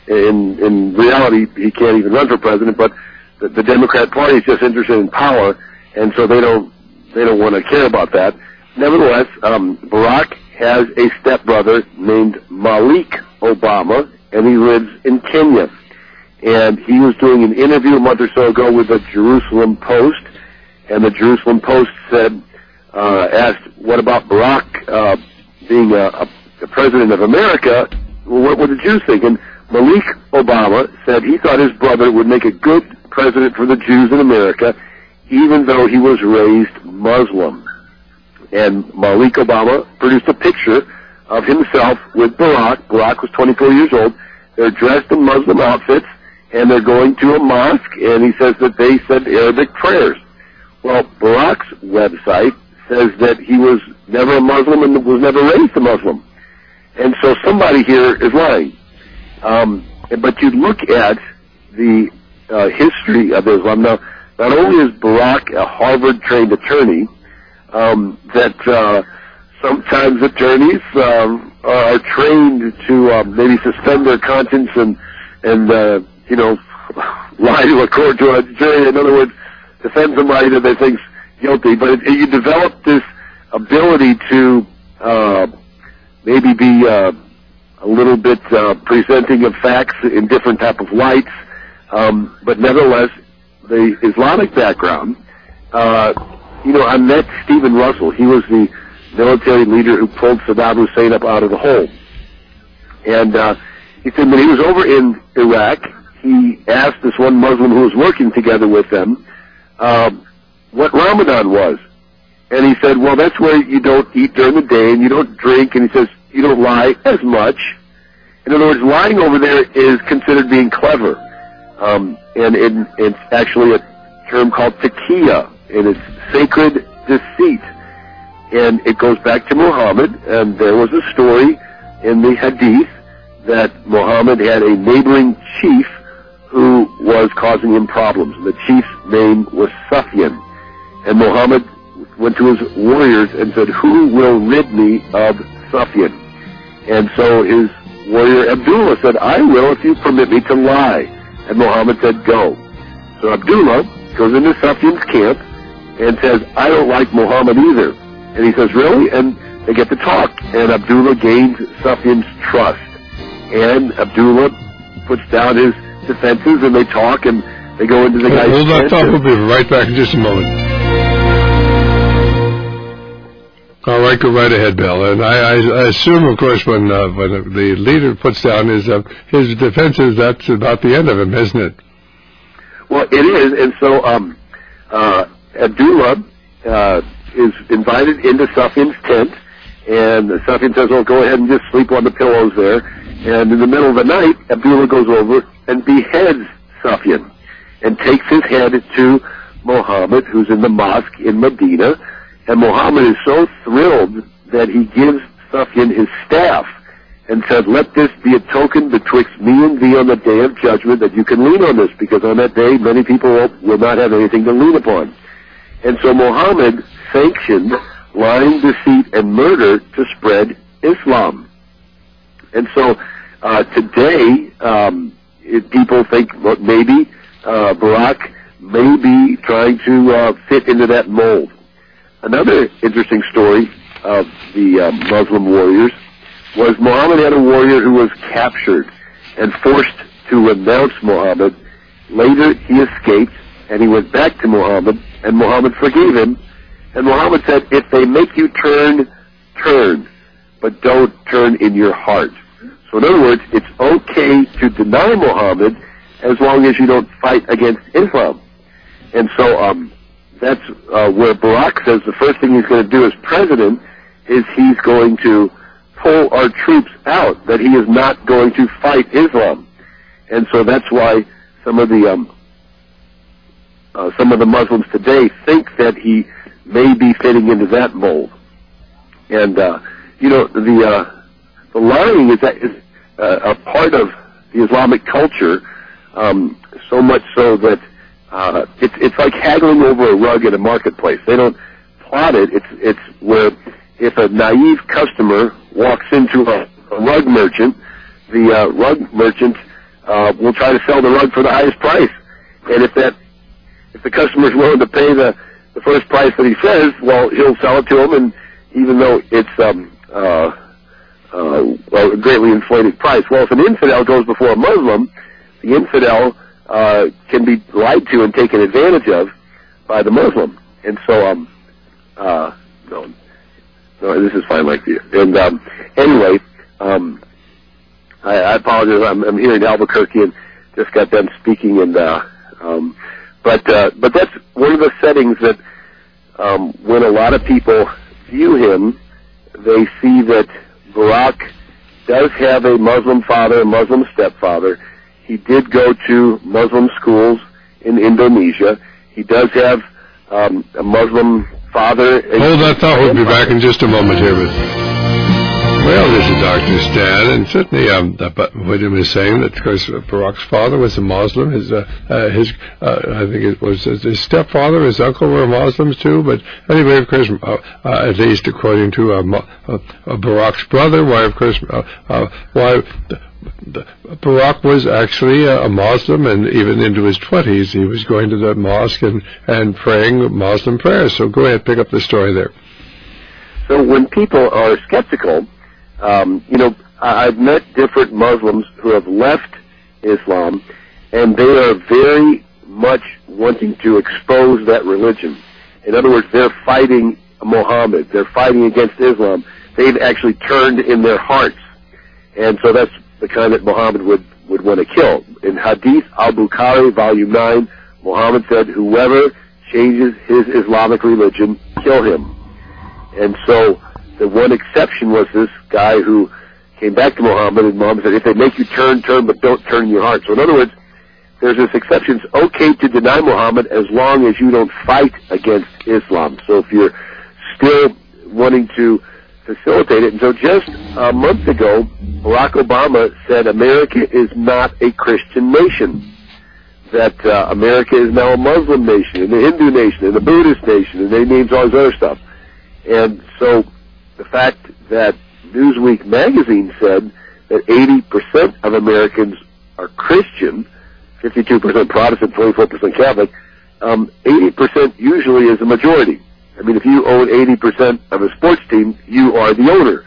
in reality, he can't even run for president. But the Democrat Party is just interested in power, and so they don't want to care about that. Nevertheless, Barack has a stepbrother named Malik Obama, and he lives in Kenya. And he was doing an interview a month or so ago with the Jerusalem Post, and the Jerusalem Post said, asked, what about Barack being a president of America? What would the Jews think? And Malik Obama said he thought his brother would make a good president for the Jews in America, even though he was raised Muslim. And Malik Obama produced a picture of himself with Barack. Barack was 24 years old. They're dressed in Muslim outfits, and they're going to a mosque, and he says that they said Arabic prayers. Well, Barack's website says that he was never a Muslim and was never raised a Muslim. And so somebody here is lying. But you look at the history of Islam. Now, not only is Barack a Harvard-trained attorney, that sometimes attorneys are trained to maybe suspend their conscience and lie to a court, to a jury. In other words, defend somebody that they think's guilty, but you develop this ability to maybe be a little bit presenting of facts in different type of lights, but nevertheless, the Islamic background. I met Stephen Russell. He was the military leader who pulled Saddam Hussein up out of the hole, and he said when he was over in Iraq, he asked this one Muslim who was working together with them what Ramadan was. And he said, well, that's where you don't eat during the day and you don't drink, and he says you don't lie as much. In other words, lying over there is considered being clever. And it's actually a term called taqiyya, and it's sacred deceit. And it goes back to Muhammad, and there was a story in the hadith that Muhammad had a neighboring chief who was causing him problems. The chief's name was Sufyan. And Muhammad went to his warriors and said, who will rid me of Sufyan? And so his warrior Abdullah said, I will if you permit me to lie. And Muhammad said, go. So Abdullah goes into Sufyan's camp and says, I don't like Muhammad either. And he says, really? And they get to talk. And Abdullah gains Sufyan's trust. And Abdullah puts down his defenses, and they talk, and they go into the guy's tent. Hold that thought. We'll be right back in just a moment. All right, go right ahead, Bill. And I assume, of course, when the leader puts down his defenses, that's about the end of him, isn't it? Well, it is, and so Abdullah is invited into Sufyan's tent, and Sufyan says, "Oh, go ahead and just sleep on the pillows there." And in the middle of the night, Abdullah goes over and beheads Sufyan and takes his head to Muhammad, who's in the mosque in Medina. And Muhammad is so thrilled that he gives Sufyan his staff and said, "Let this be a token betwixt me and thee on the day of judgment, that you can lean on this, because on that day many people will not have anything to lean upon." And so Muhammad sanctioned lying, deceit, and murder to spread Islam. And so today, people think maybe Barack may be trying to fit into that mold. Another interesting story of the Muslim warriors was Muhammad had a warrior who was captured and forced to renounce Muhammad. Later, he escaped, and he went back to Muhammad, and Muhammad forgave him. And Muhammad said, "If they make you turn, turn, but don't turn in your heart." So in other words, it's okay to deny Muhammad as long as you don't fight against Islam. And so that's where Barack says the first thing he's going to do as president is he's going to pull our troops out, that he is not going to fight Islam. And so that's why some of the Muslims today think that he may be fitting into that mold. And the lying is a part of the Islamic culture, so much so that it's like haggling over a rug in a marketplace. They don't plot it. It's where if a naive customer walks into a rug merchant, the rug merchant will try to sell the rug for the highest price. And if the customer is willing to pay the first price that he says, well, he'll sell it to him, and even though it's a greatly inflated price. Well, if an infidel goes before a Muslim, the infidel can be lied to and taken advantage of by the Muslim. And so, no, this is fine like this. And anyway, I apologize. I'm here in Albuquerque and just got done speaking, and but that's one of the settings that when a lot of people view him, they see that Barack does have a Muslim father, a Muslim stepfather. He did go to Muslim schools in Indonesia. He does have a Muslim father. Hold that thought. We'll be back in just a moment here. Well, this is Dr. Stan, and certainly William is saying that, of course, Barack's father was a Muslim. I think it was his stepfather, his uncle were Muslims too. But anyway, of course, at least according to Barack's brother, Barack was actually a Muslim, and even into his 20s, he was going to the mosque and praying Muslim prayers. So go ahead, pick up the story there. So when people are skeptical, I've met different Muslims who have left Islam, and they are very much wanting to expose that religion. In other words, they're fighting Muhammad. They're fighting against Islam. They've actually turned in their hearts. And so that's the kind that Muhammad would want to kill. In Hadith al-Bukhari, Volume 9, Muhammad said, "Whoever changes his Islamic religion, kill him." And so the one exception was this guy who came back to Muhammad, and Muhammad said, "If they make you turn, turn, but don't turn in your heart." So in other words, there's this exception. It's okay to deny Muhammad as long as you don't fight against Islam. So if you're still wanting to facilitate it. And so just a month ago, Barack Obama said America is not a Christian nation, that America is now a Muslim nation, and a Hindu nation, and a Buddhist nation, and they named all this other stuff. And so the fact that Newsweek magazine said that 80% of Americans are Christian, 52% Protestant, 24% Catholic, 80% usually is a majority. I mean, if you own 80% of a sports team, you are the owner.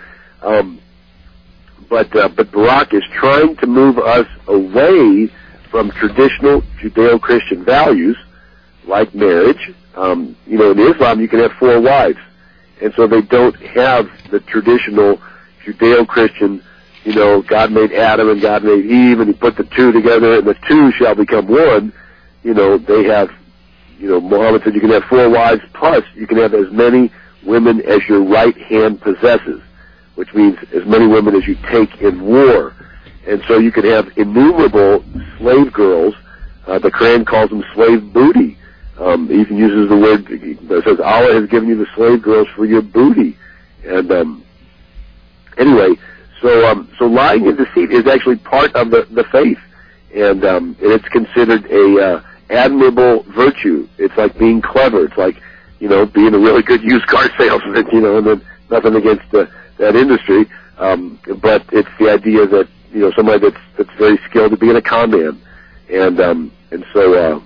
But Barack is trying to move us away from traditional Judeo-Christian values like marriage. In Islam, you can have 4 wives. And so they don't have the traditional Judeo-Christian, God made Adam and God made Eve, and he put the two together, and the two shall become one. They have, Muhammad said you can have 4 wives, plus you can have as many women as your right hand possesses, which means as many women as you take in war. And so you can have innumerable slave girls. The Quran calls them slave booty. He even uses the word that says Allah has given you the slave girls for your booty. And anyway, so lying and deceit is actually part of the faith, and it's considered a admirable virtue. It's like being clever. It's like being a really good used car salesman. And then nothing against that industry, but it's the idea that somebody that's very skilled at being a con man, and so.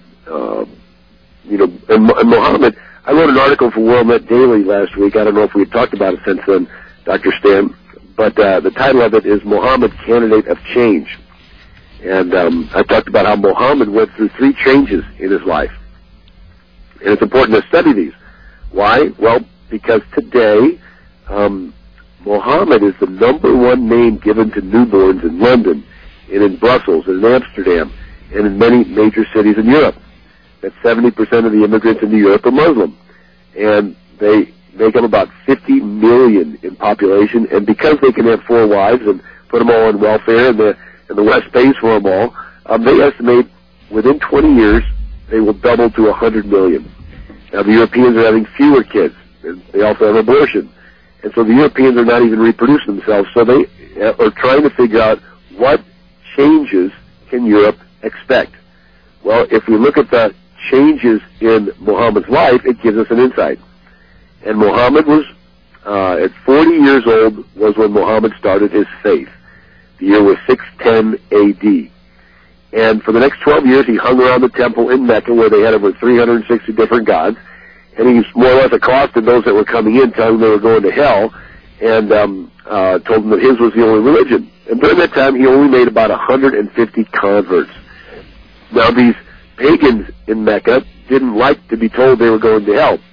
And Muhammad, I wrote an article for WorldNet Daily last week. I don't know if we had talked about it since then, Dr. Stan, but the title of it is Muhammad, Candidate of Change. And I talked about how Muhammad went through 3 changes in his life. And it's important to study these. Why? Well, because today, Muhammad is the #1 name given to newborns in London, and in Brussels, and in Amsterdam, and in many major cities in Europe. That 70% of the immigrants into Europe are Muslim, and they make up about 50 million in population. And because they can have 4 wives and put them all on welfare, and the West pays for them all, they estimate within 20 years they will double to 100 million. Now the Europeans are having fewer kids, and they also have abortion, and so the Europeans are not even reproducing themselves. So they are trying to figure out what changes can Europe expect. Well, if we look at the changes in Muhammad's life, it gives us an insight. And Muhammad was, at 40 years old, was when Muhammad started his faith. The year was 610 A.D. And for the next 12 years, he hung around the temple in Mecca, where they had over 360 different gods, and he more or less accosted those that were coming in, telling them they were going to hell, and told them that his was the only religion. And during that time, he only made about 150 converts. Now, these pagans in Mecca didn't like to be told they were going to hell,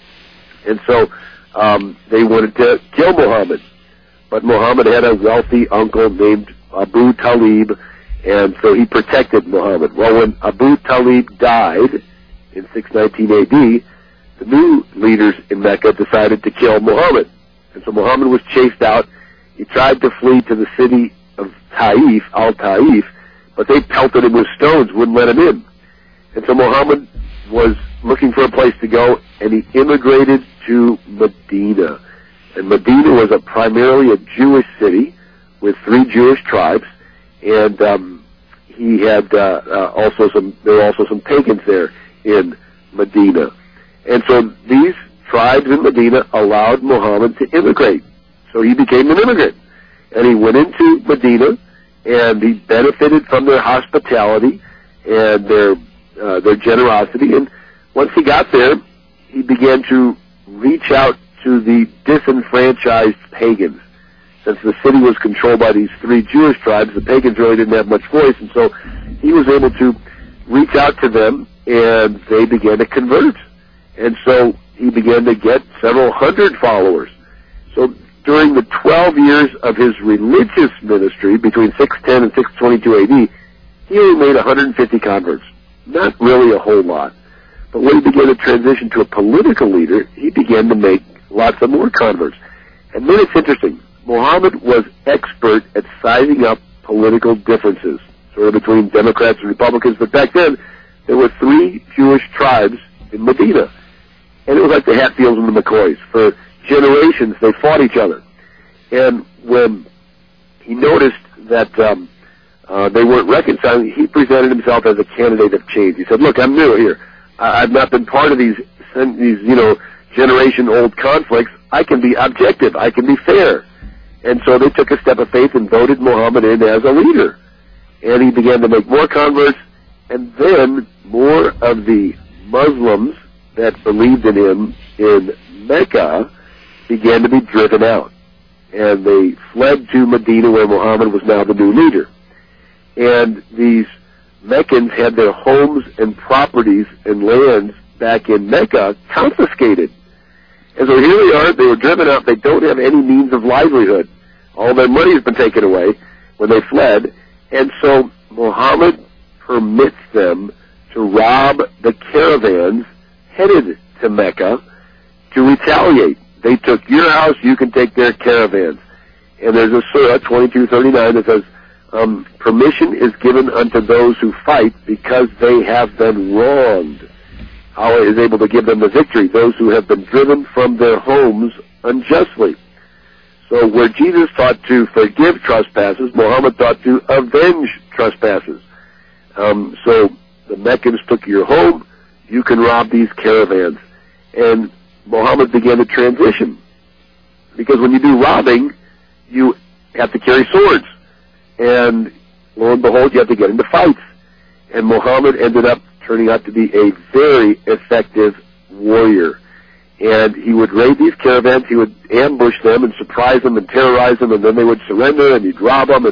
and so they wanted to kill Muhammad. But Muhammad had a wealthy uncle named Abu Talib, and so he protected Muhammad. Well, when Abu Talib died in 619 A.D., the new leaders in Mecca decided to kill Muhammad, and so Muhammad was chased out. He tried to flee to the city of Taif, Al-Taif, but they pelted him with stones, wouldn't let him in. And so Muhammad was looking for a place to go, and he immigrated to Medina. And Medina was primarily a Jewish city with 3 Jewish tribes, and he had there were also some pagans there in Medina. And so these tribes in Medina allowed Muhammad to immigrate. So he became an immigrant, and he went into Medina, and he benefited from their hospitality and their generosity. And once he got there, he began to reach out to the disenfranchised pagans. Since the city was controlled by these 3 Jewish tribes, the pagans really didn't have much voice, and so he was able to reach out to them, and they began to convert. And so he began to get several hundred followers. So during the 12 years of his religious ministry, between 610 and 622 A.D., he only made 150 converts. Not really a whole lot. But when he began to transition to a political leader, he began to make lots of more converts. And then it's interesting. Muhammad was expert at sizing up political differences, sort of between Democrats and Republicans. But back then, there were 3 Jewish tribes in Medina. And it was like the Hatfields and the McCoys. For generations, they fought each other. And when he noticed that they weren't reconciling, he presented himself as a candidate of change. He said, look, I'm new here. I've not been part of these generation-old conflicts. I can be objective. I can be fair. And so they took a step of faith and voted Muhammad in as a leader. And he began to make more converts, and then more of the Muslims that believed in him in Mecca began to be driven out. And they fled to Medina, where Muhammad was now the new leader. And these Meccans had their homes and properties and lands back in Mecca confiscated. And so here they are, they were driven out, they don't have any means of livelihood. All their money has been taken away when they fled, and so Muhammad permits them to rob the caravans headed to Mecca to retaliate. They took your house, you can take their caravans. And there's a surah, 2239, that says, permission is given unto those who fight because they have been wronged. Allah is able to give them the victory, those who have been driven from their homes unjustly. So where Jesus taught to forgive trespasses, Muhammad taught to avenge trespasses. So the Meccans took your home, you can rob these caravans. And Muhammad began to transition. Because when you do robbing, you have to carry swords. And lo and behold, you have to get into fights. And Muhammad ended up turning out to be a very effective warrior. And he would raid these caravans, he would ambush them and surprise them and terrorize them, and then they would surrender and he'd rob them.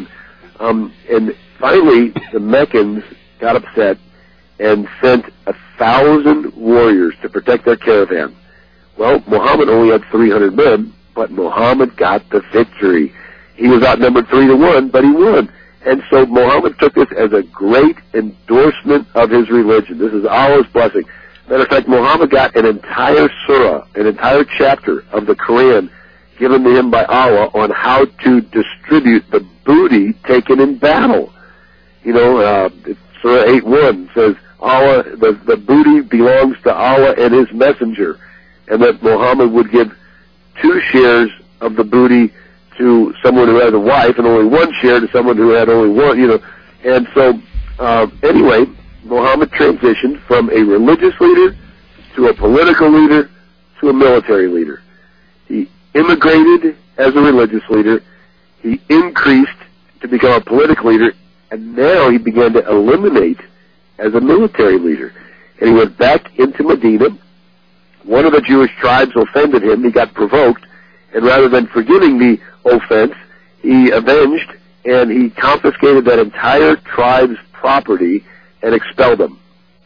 And finally, the Meccans got upset and sent 1,000 warriors to protect their caravan. Well, Muhammad only had 300 men, but Muhammad got the victory. He was outnumbered 3-1, but he won. And so Muhammad took this as a great endorsement of his religion. This is Allah's blessing. Matter of fact, Muhammad got an entire surah, an entire chapter of the Quran given to him by Allah on how to distribute the booty taken in battle. You know, Surah 8:1 says, Allah, the booty belongs to Allah and His Messenger, and that Muhammad would give 2 shares of the booty to someone who had a wife and only 1 share to someone who had only 1, you know. And so, anyway, Muhammad transitioned from a religious leader to a political leader to a military leader. He immigrated as a religious leader. He increased to become a political leader, and now he began to eliminate as a military leader. And he went back into Medina. One of the Jewish tribes offended him. He got provoked, and rather than forgiving the offense, he avenged, and he confiscated that entire tribe's property and expelled them.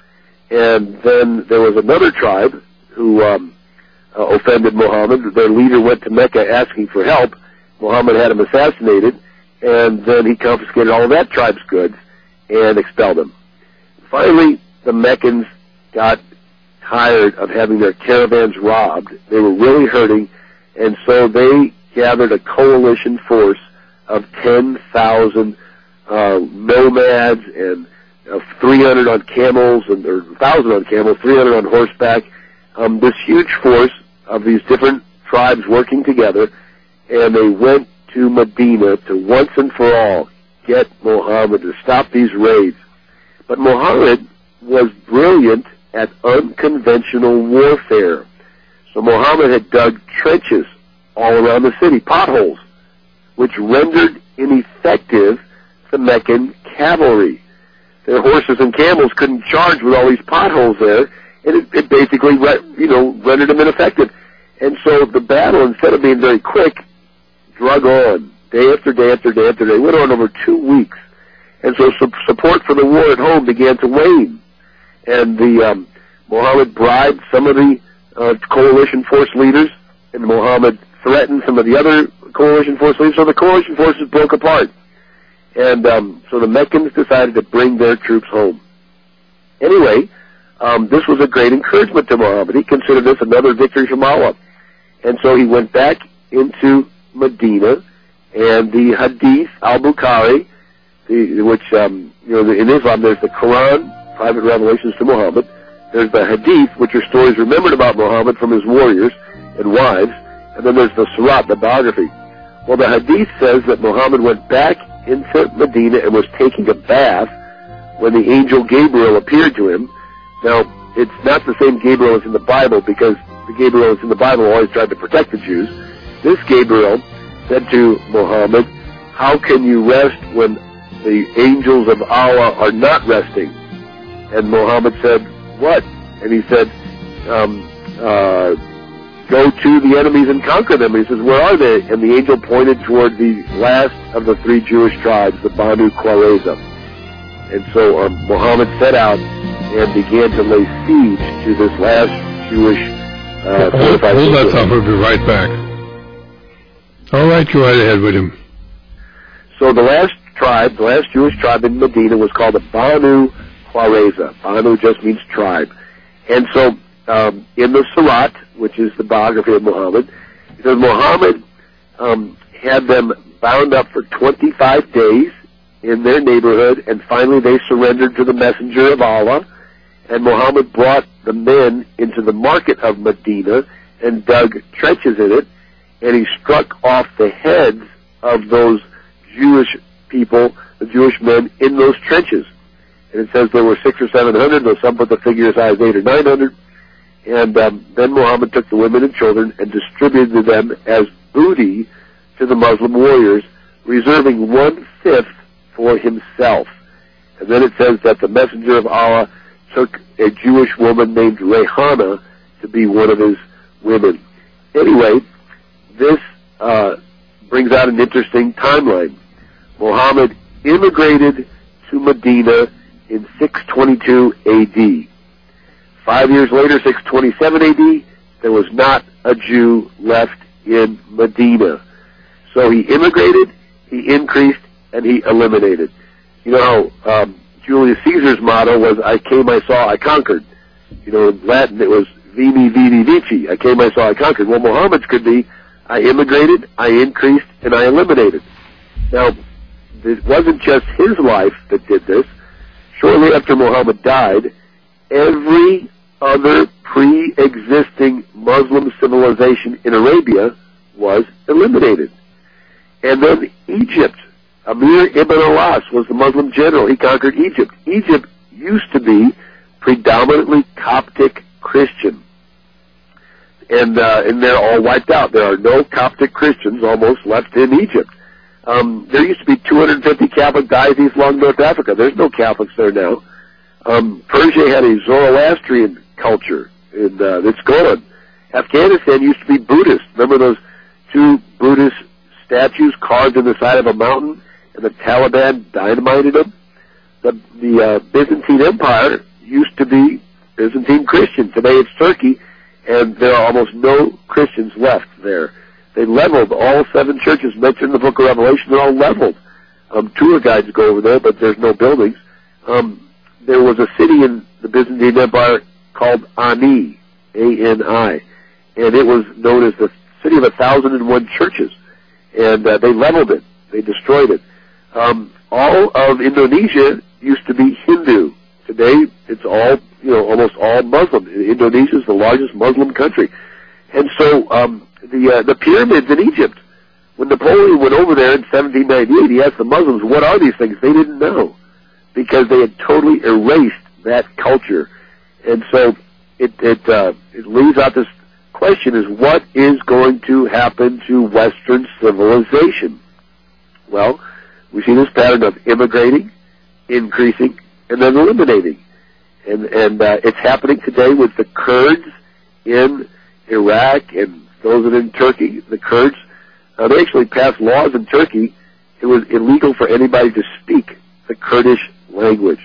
And then there was another tribe who offended Muhammad. Their leader went to Mecca asking for help. Muhammad had him assassinated, and then he confiscated all of that tribe's goods and expelled them. Finally, the Meccans got tired of having their caravans robbed. They were really hurting, and so they gathered a coalition force of 10,000 nomads and 300 on camels, or 1,000 on camels, 300 on horseback, this huge force of these different tribes working together, and they went to Medina to once and for all get Muhammad to stop these raids. But Muhammad was brilliant at unconventional warfare. So Muhammad had dug trenches all around the city, potholes, which rendered ineffective the Meccan cavalry. Their horses and camels couldn't charge with all these potholes there, and it basically, rendered them ineffective. And so the battle, instead of being very quick, drug on, day after day after day after day, went on over 2 weeks. And so support for the war at home began to wane. And Muhammad bribed some of the coalition force leaders, and Muhammad threatened some of the other coalition force leaders, so the coalition forces broke apart. And so the Meccans decided to bring their troops home. Anyway, this was a great encouragement to Muhammad. He considered this another victory from Allah. And so he went back into Medina, and the Hadith al-Bukhari, which, in Islam there's the Quran, private revelations to Muhammad. There's the Hadith, which are stories remembered about Muhammad from his warriors and wives. And then there's the Surat, the biography. Well, the Hadith says that Muhammad went back into Medina and was taking a bath when the angel Gabriel appeared to him. Now, it's not the same Gabriel as in the Bible, because the Gabriel that's in the Bible always tried to protect the Jews. This Gabriel said to Muhammad, "How can you rest when the angels of Allah are not resting?" And Muhammad said, "What?" And he said, "Go to the enemies and conquer them." And he says, "Where are they?" And the angel pointed toward the last of the 3 Jewish tribes, the Banu Qurayza. And so Muhammad set out and began to lay siege to this last Jewish Hold that thought. We'll be right back. All right, go right ahead, William. So the last Jewish tribe in Medina was called the Banu Qurayza. Banu just means tribe. And so in the Sirat, which is the biography of Muhammad, it says Muhammad had them bound up for 25 days in their neighborhood, and finally they surrendered to the messenger of Allah, and Muhammad brought the men into the market of Medina and dug trenches in it, and he struck off the heads of those Jewish people, the Jewish men, in those trenches. And it says there were 600 or 700, though some put the figure as high as 800 or 900. And then Muhammad took the women and children and distributed them as booty to the Muslim warriors, reserving 1/5 for himself. And then it says that the messenger of Allah took a Jewish woman named Rayhana to be one of his women. Anyway, this brings out an interesting timeline. Muhammad immigrated to Medina in 622 A.D. 5 years later, 627 A.D., there was not a Jew left in Medina. So he immigrated, he increased, and he eliminated. You know how Julius Caesar's motto was, I came, I saw, I conquered. You know, in Latin it was, Veni, Vidi, Vici. I came, I saw, I conquered. Well, Muhammad's could be, I immigrated, I increased, and I eliminated. Now, it wasn't just his life that did this. Shortly after Muhammad died, every other pre-existing Muslim civilization in Arabia was eliminated. And then Egypt, Amir ibn al-As was the Muslim general. He conquered Egypt. Egypt used to be predominantly Coptic Christian. And they're all wiped out. There are no Coptic Christians almost left in Egypt. There used to be 250 Catholic dioceses along North Africa. There's no Catholics there now. Persia had a Zoroastrian culture, and it's gone. Afghanistan used to be Buddhist. Remember those two Buddhist statues carved in the side of a mountain, and the Taliban dynamited them? The Byzantine Empire used to be Byzantine Christian. Today it's Turkey, and there are almost no Christians left there. They leveled all 7 churches mentioned in the book of Revelation. They're all leveled. Tour guides go over there, but there's no buildings. There was a city in the Byzantine Empire called Ani, A-N-I, and it was known as the city of 1,001 churches. And they leveled it. They destroyed it. All of Indonesia used to be Hindu. Today, it's all, almost all Muslim. Indonesia is the largest Muslim country. And so, the pyramids in Egypt, when Napoleon went over there in 1798, he asked the Muslims, what are these things? They didn't know, because they had totally erased that culture. And so, it leaves out this question is, what is going to happen to Western civilization? Well, we see this pattern of immigrating, increasing, and then eliminating. And it's happening today with the Kurds in Iraq and those that are in Turkey. The Kurds, they actually passed laws in Turkey. It was illegal for anybody to speak the Kurdish language.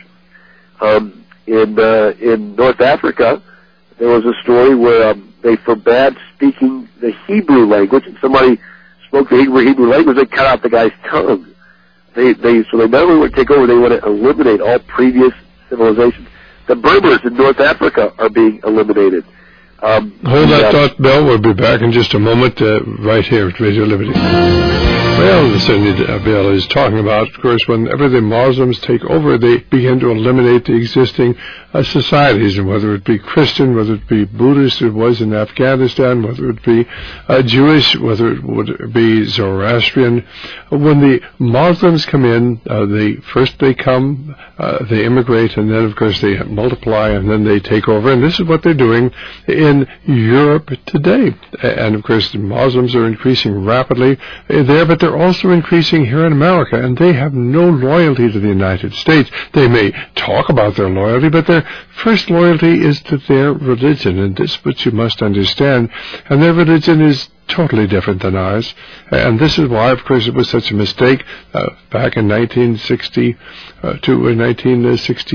In North Africa, there was a story where they forbade speaking the Hebrew language, and somebody spoke the Hebrew language, they cut out the guy's tongue. So they not only want to take over, they want to eliminate all previous civilizations. The Berbers in North Africa are being eliminated. Hold that thought, Bill. We'll be back in just a moment right here at Radio Liberty. Well, Cindy Bill is talking about, of course, whenever the Muslims take over, they begin to eliminate the existing societies, and whether it be Christian, whether it be Buddhist, it was in Afghanistan, whether it be Jewish, whether it would be Zoroastrian. When the Muslims come in, they come, they immigrate, and then, of course, they multiply, and then they take over. And this is what they're doing in Europe today. And, of course, the Muslims are increasing rapidly there, but they're also increasing here in America, and they have no loyalty to the United States. They may talk about their loyalty, but their first loyalty is to their religion, and this is what you must understand. And their religion is totally different than ours, and this is why, of course, it was such a mistake back in 1960 to 1964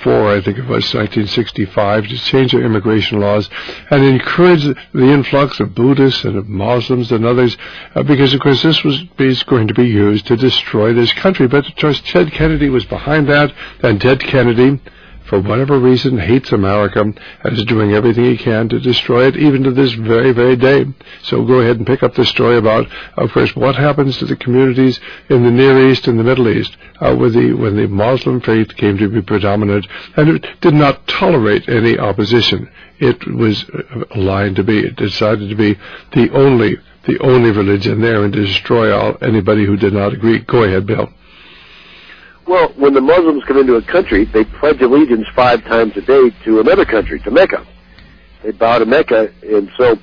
before, I think it was 1965, to change their immigration laws and encourage the influx of Buddhists and of Muslims and others, because, of course, this is going to be used to destroy this country. But, of course, Ted Kennedy was behind that, and Ted Kennedy, for whatever reason, hates America and is doing everything he can to destroy it, even to this very, very day. So go ahead and pick up the story about, of course, what happens to the communities in the Near East and the Middle East when the Muslim faith came to be predominant, and it did not tolerate any opposition. It was aligned to be. It decided to be the only religion there and to destroy anybody who did not agree. Go ahead, Bill. Well, when the Muslims come into a country, they pledge allegiance 5 times a day to another country, to Mecca. They bow to Mecca, and so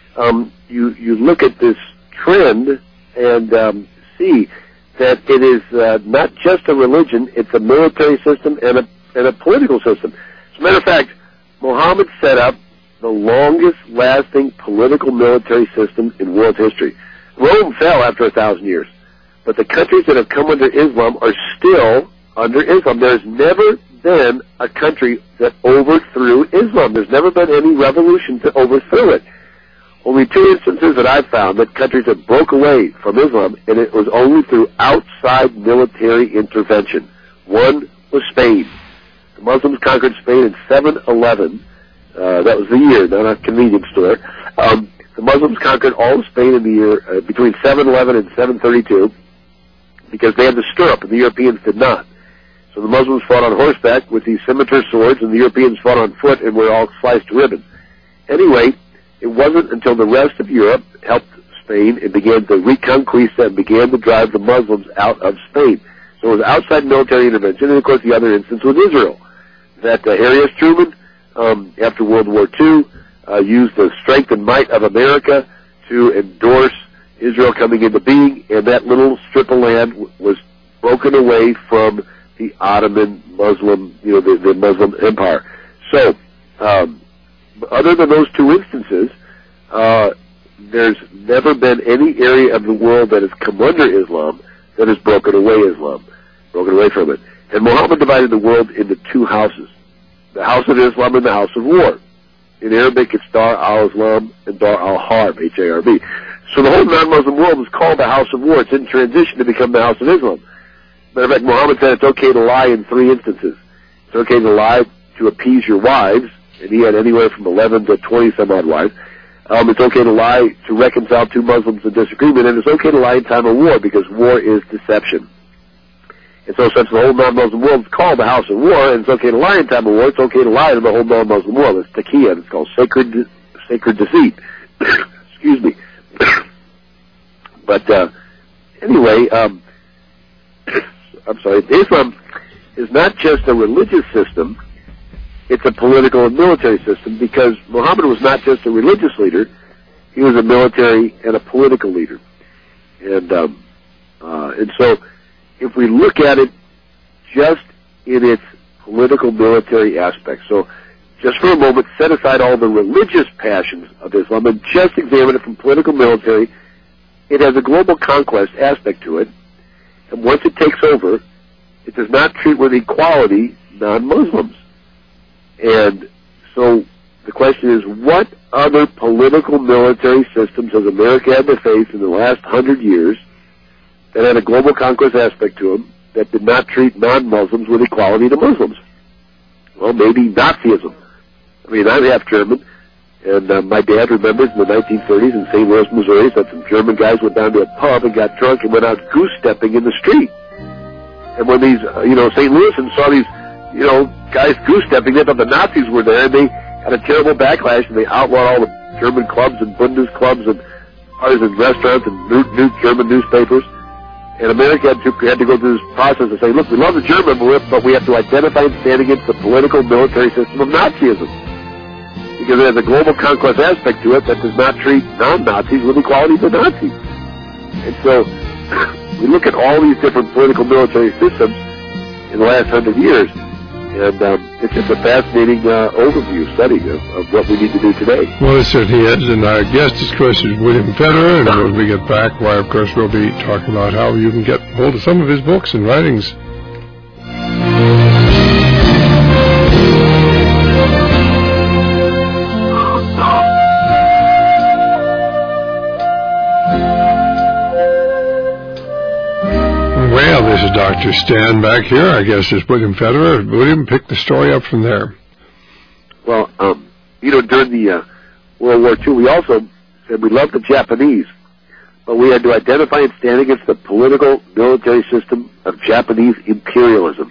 you look at this trend and see that it is not just a religion; it's a military system and a political system. As a matter of fact, Muhammad set up the longest-lasting political military system in world history. Rome fell after 1,000 years. But the countries that have come under Islam are still under Islam. There's never been a country that overthrew Islam. There's never been any revolution to overthrow it. Only 2 instances that I've found that countries have broke away from Islam, and it was only through outside military intervention. One was Spain. The Muslims conquered Spain in 711. That was the year, not a convenience store. The Muslims conquered all of Spain in the year between 711 and 732. Because they had the stirrup and the Europeans did not. So the Muslims fought on horseback with these scimitar swords, and the Europeans fought on foot and were all sliced to ribbons. Anyway, it wasn't until the rest of Europe helped Spain and began to reconquista and began to drive the Muslims out of Spain. So it was outside military intervention, and of course the other instance was Israel. That Harry S. Truman, after World War II, used the strength and might of America to endorse Israel coming into being, and that little strip of land was broken away from the Ottoman Muslim, the Muslim Empire. So, other than those 2 instances, there's never been any area of the world that has come under Islam that has broken away from it. And Muhammad divided the world into 2 houses: the house of Islam and the house of war. In Arabic, it's Dar al-Islam and Dar al-Harb, H-A-R-B. So the whole non-Muslim world is called the House of War. It's in transition to become the House of Islam. Matter of fact, Muhammad said it's okay to lie in 3 instances. It's okay to lie to appease your wives, and he had anywhere from 11 to 20-some-odd wives. It's okay to lie to reconcile 2 Muslims in disagreement, and it's okay to lie in time of war because war is deception. And so since the whole non-Muslim world is called the House of War, and it's okay to lie in time of war, it's okay to lie to the whole non-Muslim world. It's taqiyya. It's called sacred deceit. Excuse me. But anyway, I'm sorry. Islam is not just a religious system; it's a political and military system. Because Muhammad was not just a religious leader; he was a military and a political leader. And so, if we look at it just in its political military aspect, so just for a moment, set aside all the religious passions of Islam and just examine it from political military. It has a global conquest aspect to it, and once it takes over, it does not treat with equality non-Muslims. And so the question is, what other political military systems has America had to face in the last 100 years that had a global conquest aspect to them that did not treat non-Muslims with equality to Muslims? Well, maybe Nazism. I mean, I'm half German, and my dad remembers in the 1930s in St. Louis, Missouri, that some German guys went down to a pub and got drunk and went out goose-stepping in the street. And when these, St. Louisans saw these, guys goose-stepping, they thought the Nazis were there, and they had a terrible backlash, and they outlawed all the German clubs and Bundes clubs and bars and restaurants and new German newspapers. And America had to go through this process of saying, look, we love the German, but we have to identify and stand against the political military system of Nazism. Because it has a global conquest aspect to it that does not treat non-Nazis with equality to Nazis. And so we look at all these different political military systems in the last 100 years, and it's just a fascinating overview, study of what we need to do today. Well, it certainly is, and our guest, of course, is William Federer, and when we get back, why, of course, we'll be talking about how you can get hold of some of his books and writings. Dr. Stan back here. Our guest is William Federer. William, pick the story up from there. Well, during the World War II, we also said we loved the Japanese, but we had to identify and stand against the political military system of Japanese imperialism.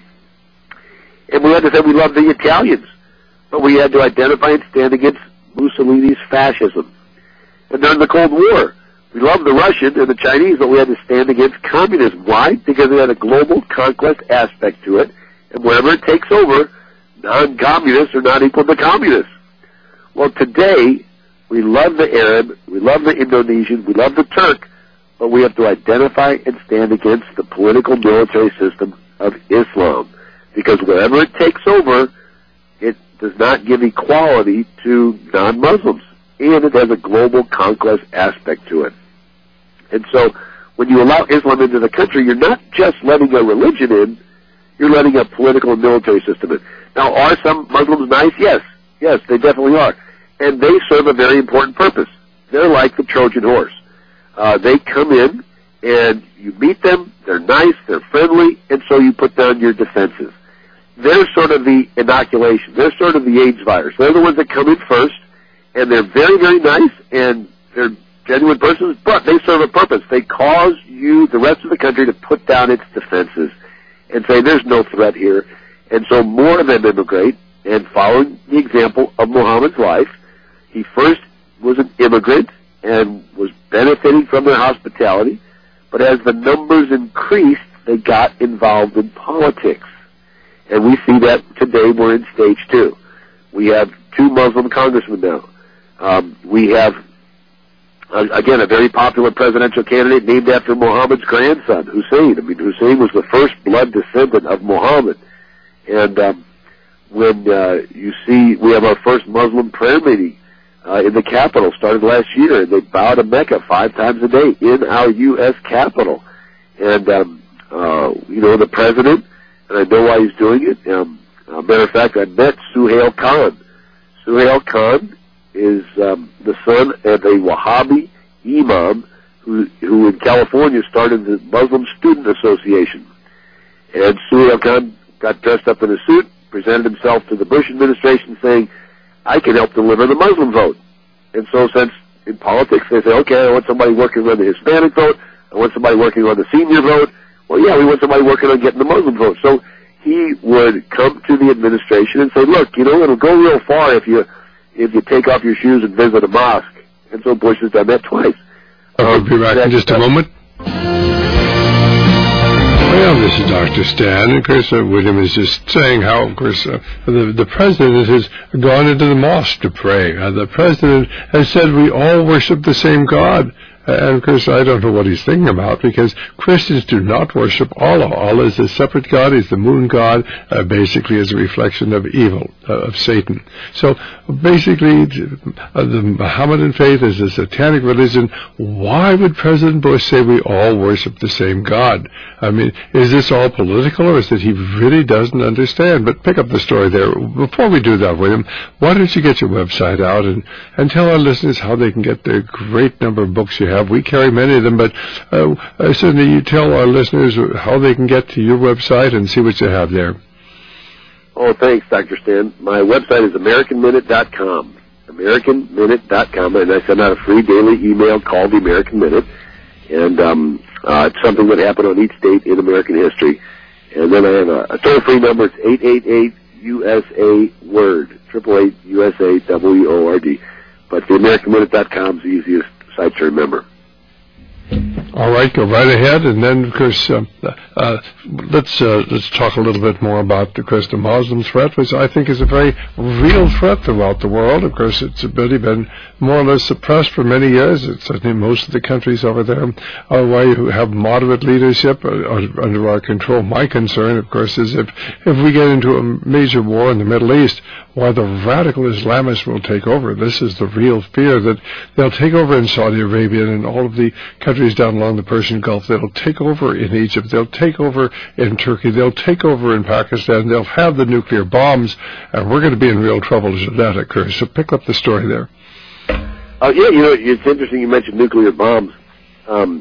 And we had to say we loved the Italians, but we had to identify and stand against Mussolini's fascism. And during the Cold War, we loved the Russian and the Chinese, but we had to stand against communism. Why? Because it had a global conquest aspect to it, and wherever it takes over, non-communists are not equal to communists. Well, today, we love the Arab, we love the Indonesian, we love the Turk, but we have to identify and stand against the political military system of Islam. Because wherever it takes over, it does not give equality to non-Muslims. And it has a global conquest aspect to it. And so, when you allow Islam into the country, you're not just letting a religion in, you're letting a political and military system in. Now, are some Muslims nice? Yes. Yes, they definitely are. And they serve a very important purpose. They're like the Trojan horse. They come in, and you meet them, they're nice, they're friendly, and so you put down your defenses. They're sort of the inoculation. They're sort of the AIDS virus. They're the ones that come in first, and they're very, very nice, and they're genuine persons, but they serve a purpose. They cause you, the rest of the country, to put down its defenses and say there's no threat here. And so more of them immigrate, and following the example of Muhammad's life, he first was an immigrant and was benefiting from their hospitality, but as the numbers increased, they got involved in politics. And we see that today we're in stage 2. We have 2 Muslim congressmen now. We have, again, a very popular presidential candidate named after Muhammad's grandson, Hussein. I mean, Hussein was the first blood descendant of Muhammad. And when you see, we have our first Muslim prayer meeting in the Capitol, started last year, and they bow to Mecca 5 times a day in our U.S. Capitol. And, the president, and I know why he's doing it. Matter of fact, I met Suhail Khan. Suhail Khan is the son of a Wahhabi imam who in California started the Muslim Student Association. And Suhail Khan got dressed up in a suit, presented himself to the Bush administration saying, I can help deliver the Muslim vote. And so since in politics they say, okay, I want somebody working on the Hispanic vote, I want somebody working on the senior vote, well, yeah, we want somebody working on getting the Muslim vote. So he would come to the administration and say, look, it'll go real far if you take off your shoes and visit a mosque. And so Bush has done that twice. I'll be back in just a moment. Well, this is Dr. Stan, and of course, William is just saying how, of course, the president has gone into the mosque to pray. The president has said we all worship the same God. And, of course, I don't know what he's thinking about, because Christians do not worship Allah. Allah is a separate God. He's the moon god, basically as a reflection of evil, of Satan. So, basically, the Mohammedan faith is a satanic religion. Why would President Bush say we all worship the same God? I mean, is this all political, or is it he really doesn't understand? But pick up the story there. Before we do that, William, why don't you get your website out and tell our listeners how they can get the great number of books you have. We carry many of them, but certainly you tell our listeners how they can get to your website and see what you have there. Oh, thanks, Dr. Stan. My website is AmericanMinute.com. AmericanMinute.com, and I send out a free daily email called The American Minute, and it's something that happened on each date in American history. And then I have a toll-free number. It's 888-USA-WORD, 888-USA-WORD. But the AmericanMinute.com is the easiest site to remember. All right, go right ahead, and then, of course, let's talk a little bit more about, of course, the Muslim threat, which I think is a very real threat throughout the world. Of course, it's really been more or less suppressed for many years. It's certainly most of the countries over there who have moderate leadership are under our control. My concern, of course, is if we get into a major war in the Middle East, why the radical Islamists will take over. This is the real fear, that they'll take over in Saudi Arabia and all of the countries down along the Persian Gulf. They'll take over in Egypt. They'll take over in Turkey. They'll take over in Pakistan. They'll have the nuclear bombs, and we're going to be in real trouble as that occurs. So pick up the story there. Yeah, it's interesting you mentioned nuclear bombs.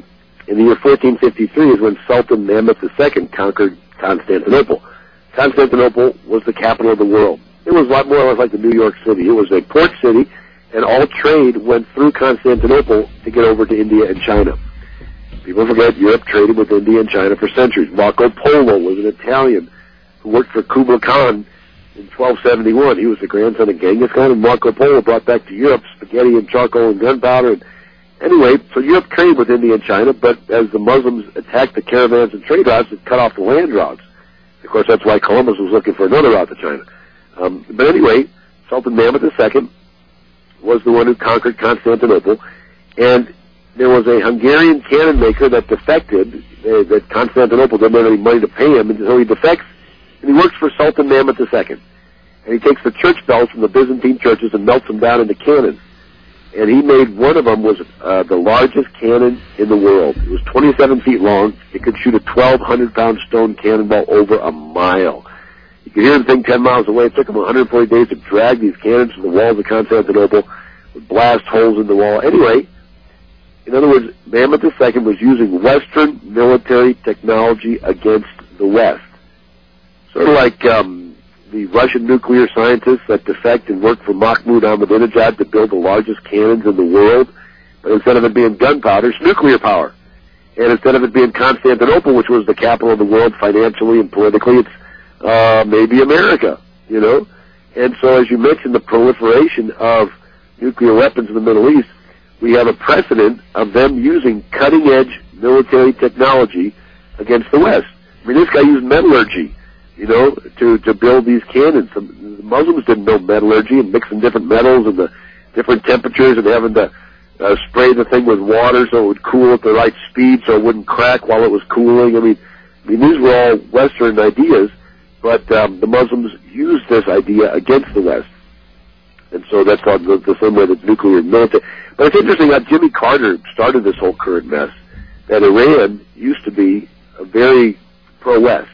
in the year 1453 is when Sultan Mehmed II conquered Constantinople. Constantinople was the capital of the world. It was a lot more or less like the New York City. It was a port city, and all trade went through Constantinople to get over to India and China. People forget Europe traded with India and China for centuries. Marco Polo was an Italian who worked for Kublai Khan in 1271. He was the grandson of Genghis Khan, and Marco Polo brought back to Europe spaghetti and charcoal and gunpowder. And anyway, so Europe traded with India and China, but as the Muslims attacked the caravans and trade routes, it cut off the land routes. Of course, that's why Columbus was looking for another route to China. But anyway, Sultan Mehmed II was the one who conquered Constantinople, and there was a Hungarian cannon maker that defected, that Constantinople didn't have any money to pay him, and so he defects, and he works for Sultan Mehmed II. And he takes the church bells from the Byzantine churches and melts them down into cannons. And he made one of them was the largest cannon in the world. It was 27 feet long. It could shoot a 1,200-pound stone cannonball over a mile. You could hear the thing 10 miles away. It took him 140 days to drag these cannons from the walls of Constantinople, with blast holes in the wall. Anyway, in other words, Mehmed II was using Western military technology against the West. Sort of like the Russian nuclear scientists that defect and work for Mahmoud Ahmadinejad to build the largest cannons in the world, but instead of it being gunpowder, it's nuclear power. And instead of it being Constantinople, which was the capital of the world financially and politically, it's maybe America, you know? And so, as you mentioned, the proliferation of nuclear weapons in the Middle East, we have a precedent of them using cutting-edge military technology against the West. I mean, this guy used metallurgy, you know, to build these cannons. The Muslims didn't know metallurgy and mixing different metals and the different temperatures and having to spray the thing with water so it would cool at the right speed so it wouldn't crack while it was cooling. I mean these were all Western ideas, but the Muslims used this idea against the West. And so that's called the same way that nuclear military. But it's interesting that Jimmy Carter started this whole current mess, that Iran used to be a very pro-West.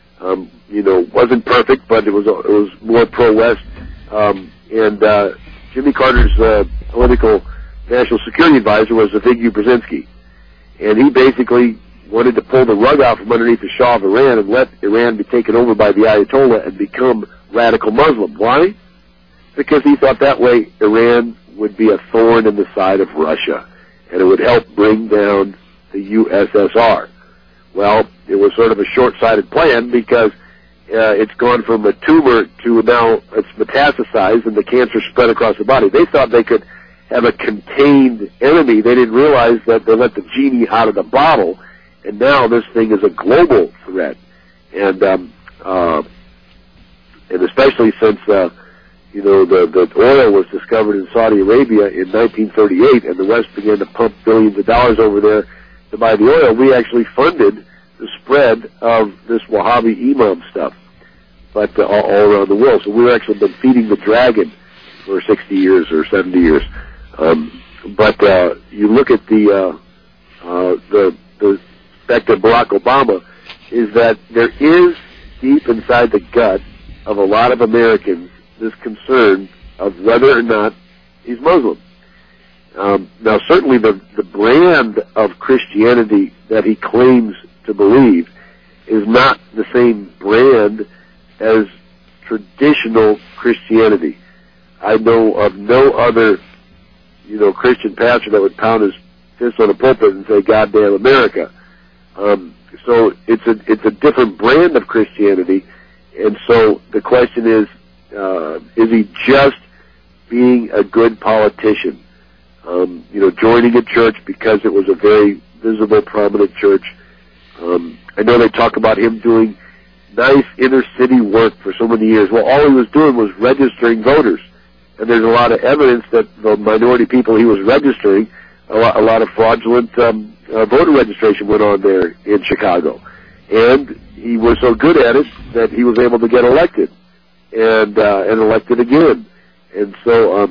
You know, wasn't perfect, but it was more pro-West. Jimmy Carter's political national security advisor was Zbigniew Brzezinski. And he basically wanted to pull the rug out from underneath the Shah of Iran and let Iran be taken over by the Ayatollah and become radical Muslim. Why? Because he thought that way Iran would be a thorn in the side of Russia, and it would help bring down the USSR. Well, it was sort of a short-sighted plan because it's gone from a tumor to now it's metastasized and the cancer spread across the body. They thought they could have a contained enemy. They didn't realize that they let the genie out of the bottle, and now this thing is a global threat. And especially since you know, the oil was discovered in Saudi Arabia in 1938, and the West began to pump billions of dollars over there to buy the oil. We actually funded the spread of this Wahhabi imam stuff, but all around the world. So we've actually been feeding the dragon for 60 years or 70 years. But you look at the back to Barack Obama, is that there is deep inside the gut of a lot of Americans this concern of whether or not he's Muslim. Now, certainly the brand of Christianity that he claims to believe is not the same brand as traditional Christianity. I know of no other, you know, Christian pastor that would pound his fist on a pulpit and say, "Goddamn America." So it's a different brand of Christianity, and so the question is he just being a good politician? You know, joining a church because it was a very visible, prominent church. I know they talk about him doing nice inner city work for so many years. Well, all he was doing was registering voters. And there's a lot of evidence that the minority people he was registering, a lot of fraudulent voter registration went on there in Chicago. And he was so good at it that he was able to get elected and elected again. And so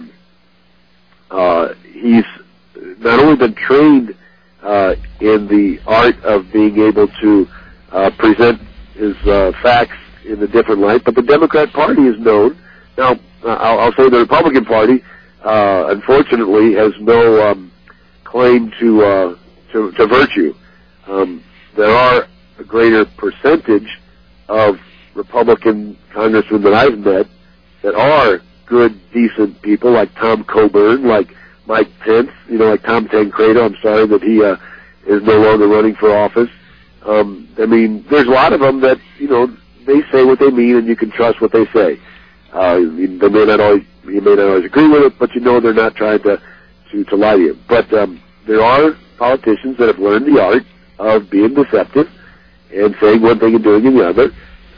he's not only been trained in the art of being able to present his facts in a different light, but the Democrat Party is known. Now, I'll say the Republican Party, unfortunately, has no claim to virtue. there are a greater percentage of Republican congressmen that I've met that are good, decent people, like Tom Coburn, like Mike Pence, like Tom Tancredo. I'm sorry that he is no longer running for office. I mean, there's a lot of them that, they say what they mean and you can trust what they say. You may not always agree with it, but they're not trying to lie to you. But there are politicians that have learned the art of being deceptive and saying one thing and doing the other.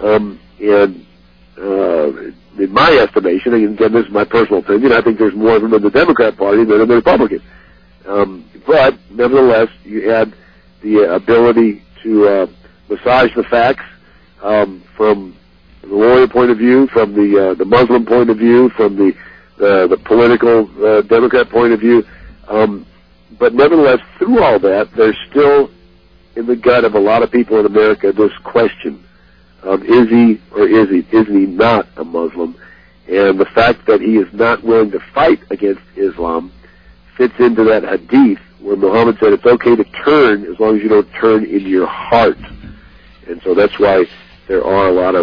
In my estimation, and again, this is my personal opinion, I think there's more of them in the Democrat Party than in the Republican. But nevertheless, you had the ability to massage the facts from the lawyer point of view, from the Muslim point of view, from the political Democrat point of view. But nevertheless, through all that, there's still in the gut of a lot of people in America this question of is he or isn't he not a Muslim? And the fact that he is not willing to fight against Islam fits into that hadith where Muhammad said it's okay to turn as long as you don't turn in your heart. And so that's why there are a lot of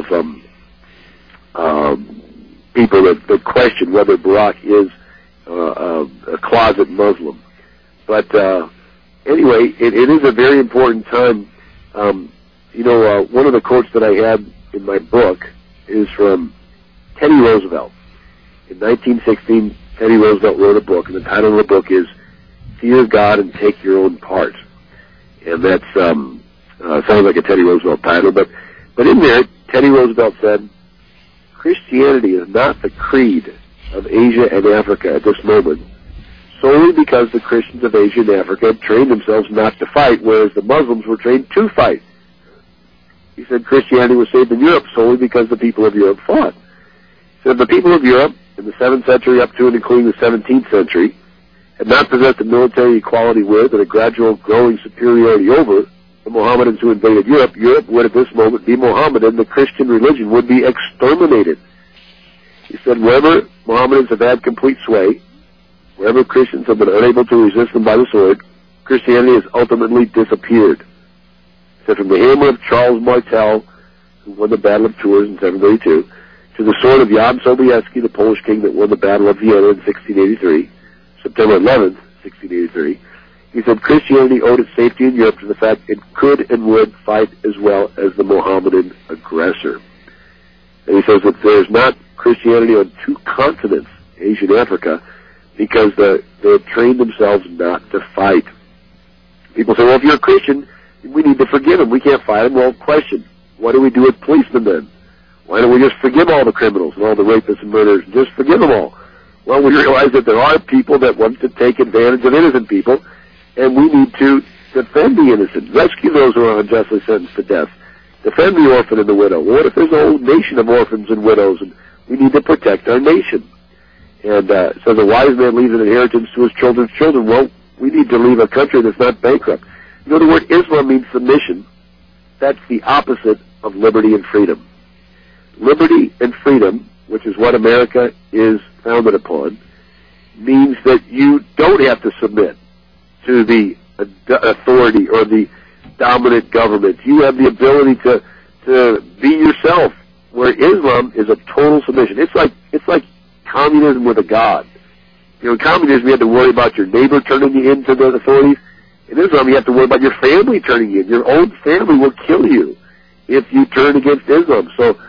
people that question whether Barack is a closet Muslim. But anyway, it is a very important time. One of the quotes that I had in my book is from Teddy Roosevelt. In 1916, Teddy Roosevelt wrote a book, and the title of the book is Fear God and Take Your Own Part. And that's sounds like a Teddy Roosevelt title, but in there, Teddy Roosevelt said, Christianity is not the creed of Asia and Africa at this moment, solely because the Christians of Asia and Africa had trained themselves not to fight, whereas the Muslims were trained to fight. He said Christianity was saved in Europe solely because the people of Europe fought. He said the people of Europe in the 7th century up to and including the 17th century had not possessed a military equality with and a gradual growing superiority over the Mohammedans who invaded Europe. Europe would at this moment be Mohammedan. The Christian religion would be exterminated. He said wherever Mohammedans have had complete sway, wherever Christians have been unable to resist them by the sword, Christianity has ultimately disappeared. He said from the hammer of Charles Martel, who won the Battle of Tours in 732, to the sword of Jan Sobieski, the Polish king that won the Battle of Vienna in 1683, September 11th, 1683, he said Christianity owed its safety in Europe to the fact it could and would fight as well as the Mohammedan aggressor. And he says that there's not Christianity on 2 continents, Asia and Africa, because they have trained themselves not to fight. People say, well, if you're a Christian, we need to forgive them. We can't fight them. Well, question, what do we do with policemen then? Why don't we just forgive all the criminals and all the rapists and murderers and just forgive them all? Well, we realize that there are people that want to take advantage of innocent people, and we need to defend the innocent, rescue those who are unjustly sentenced to death, defend the orphan and the widow. What if there's a whole nation of orphans and widows, and we need to protect our nation? And it says a wise man leaves an inheritance to his children's children. Well, we need to leave a country that's not bankrupt. The word Islam means submission. That's the opposite of liberty and freedom. Liberty and freedom, which is what America is founded upon, means that you don't have to submit to the authority or the dominant government. You have the ability to be yourself, where Islam is a total submission. It's like communism with a god. In communism, you have to worry about your neighbor turning you into the authorities. In Islam, you have to worry about your family turning you in. Your own family will kill you if you turn against Islam. So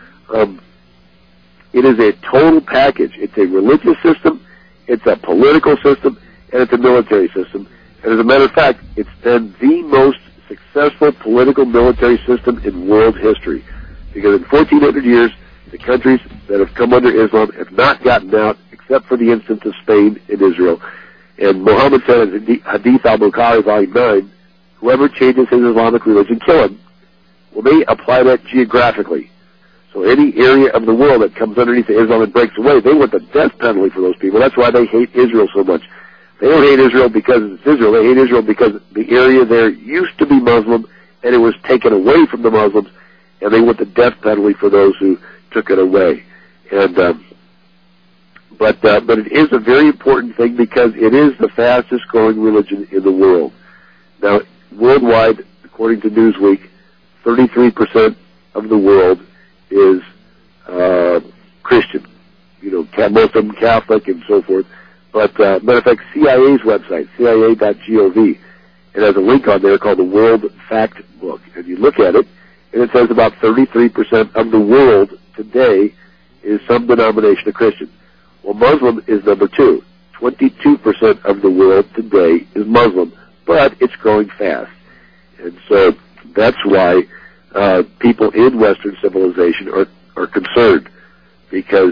it is a total package. It's a religious system, it's a political system, and it's a military system. And as a matter of fact, it's been the most successful political military system in world history. Because in 1,400 years, the countries that have come under Islam have not gotten out, except for the instance of Spain and Israel. And Muhammad said in Hadith al-Bukhari, Volume 9, whoever changes his Islamic religion, kill him. Well, they apply that geographically. So any area of the world that comes underneath Islam and breaks away, they want the death penalty for those people. That's why they hate Israel so much. They don't hate Israel because it's Israel. They hate Israel because the area there used to be Muslim, and it was taken away from the Muslims, and they want the death penalty for those who took it away. And but it is a very important thing because it is the fastest growing religion in the world. Now, worldwide, according to Newsweek, 33% of the world is Christian. You know, most of them Catholic and so forth. But matter of fact, CIA's website, CIA.gov, it has a link on there called the World Fact Book. And you look at it, and it says about 33% of the world today is some denomination of Christian. Well, Muslim is number 2. 22% of the world today is Muslim, but it's growing fast. And so that's why people in Western civilization are concerned, because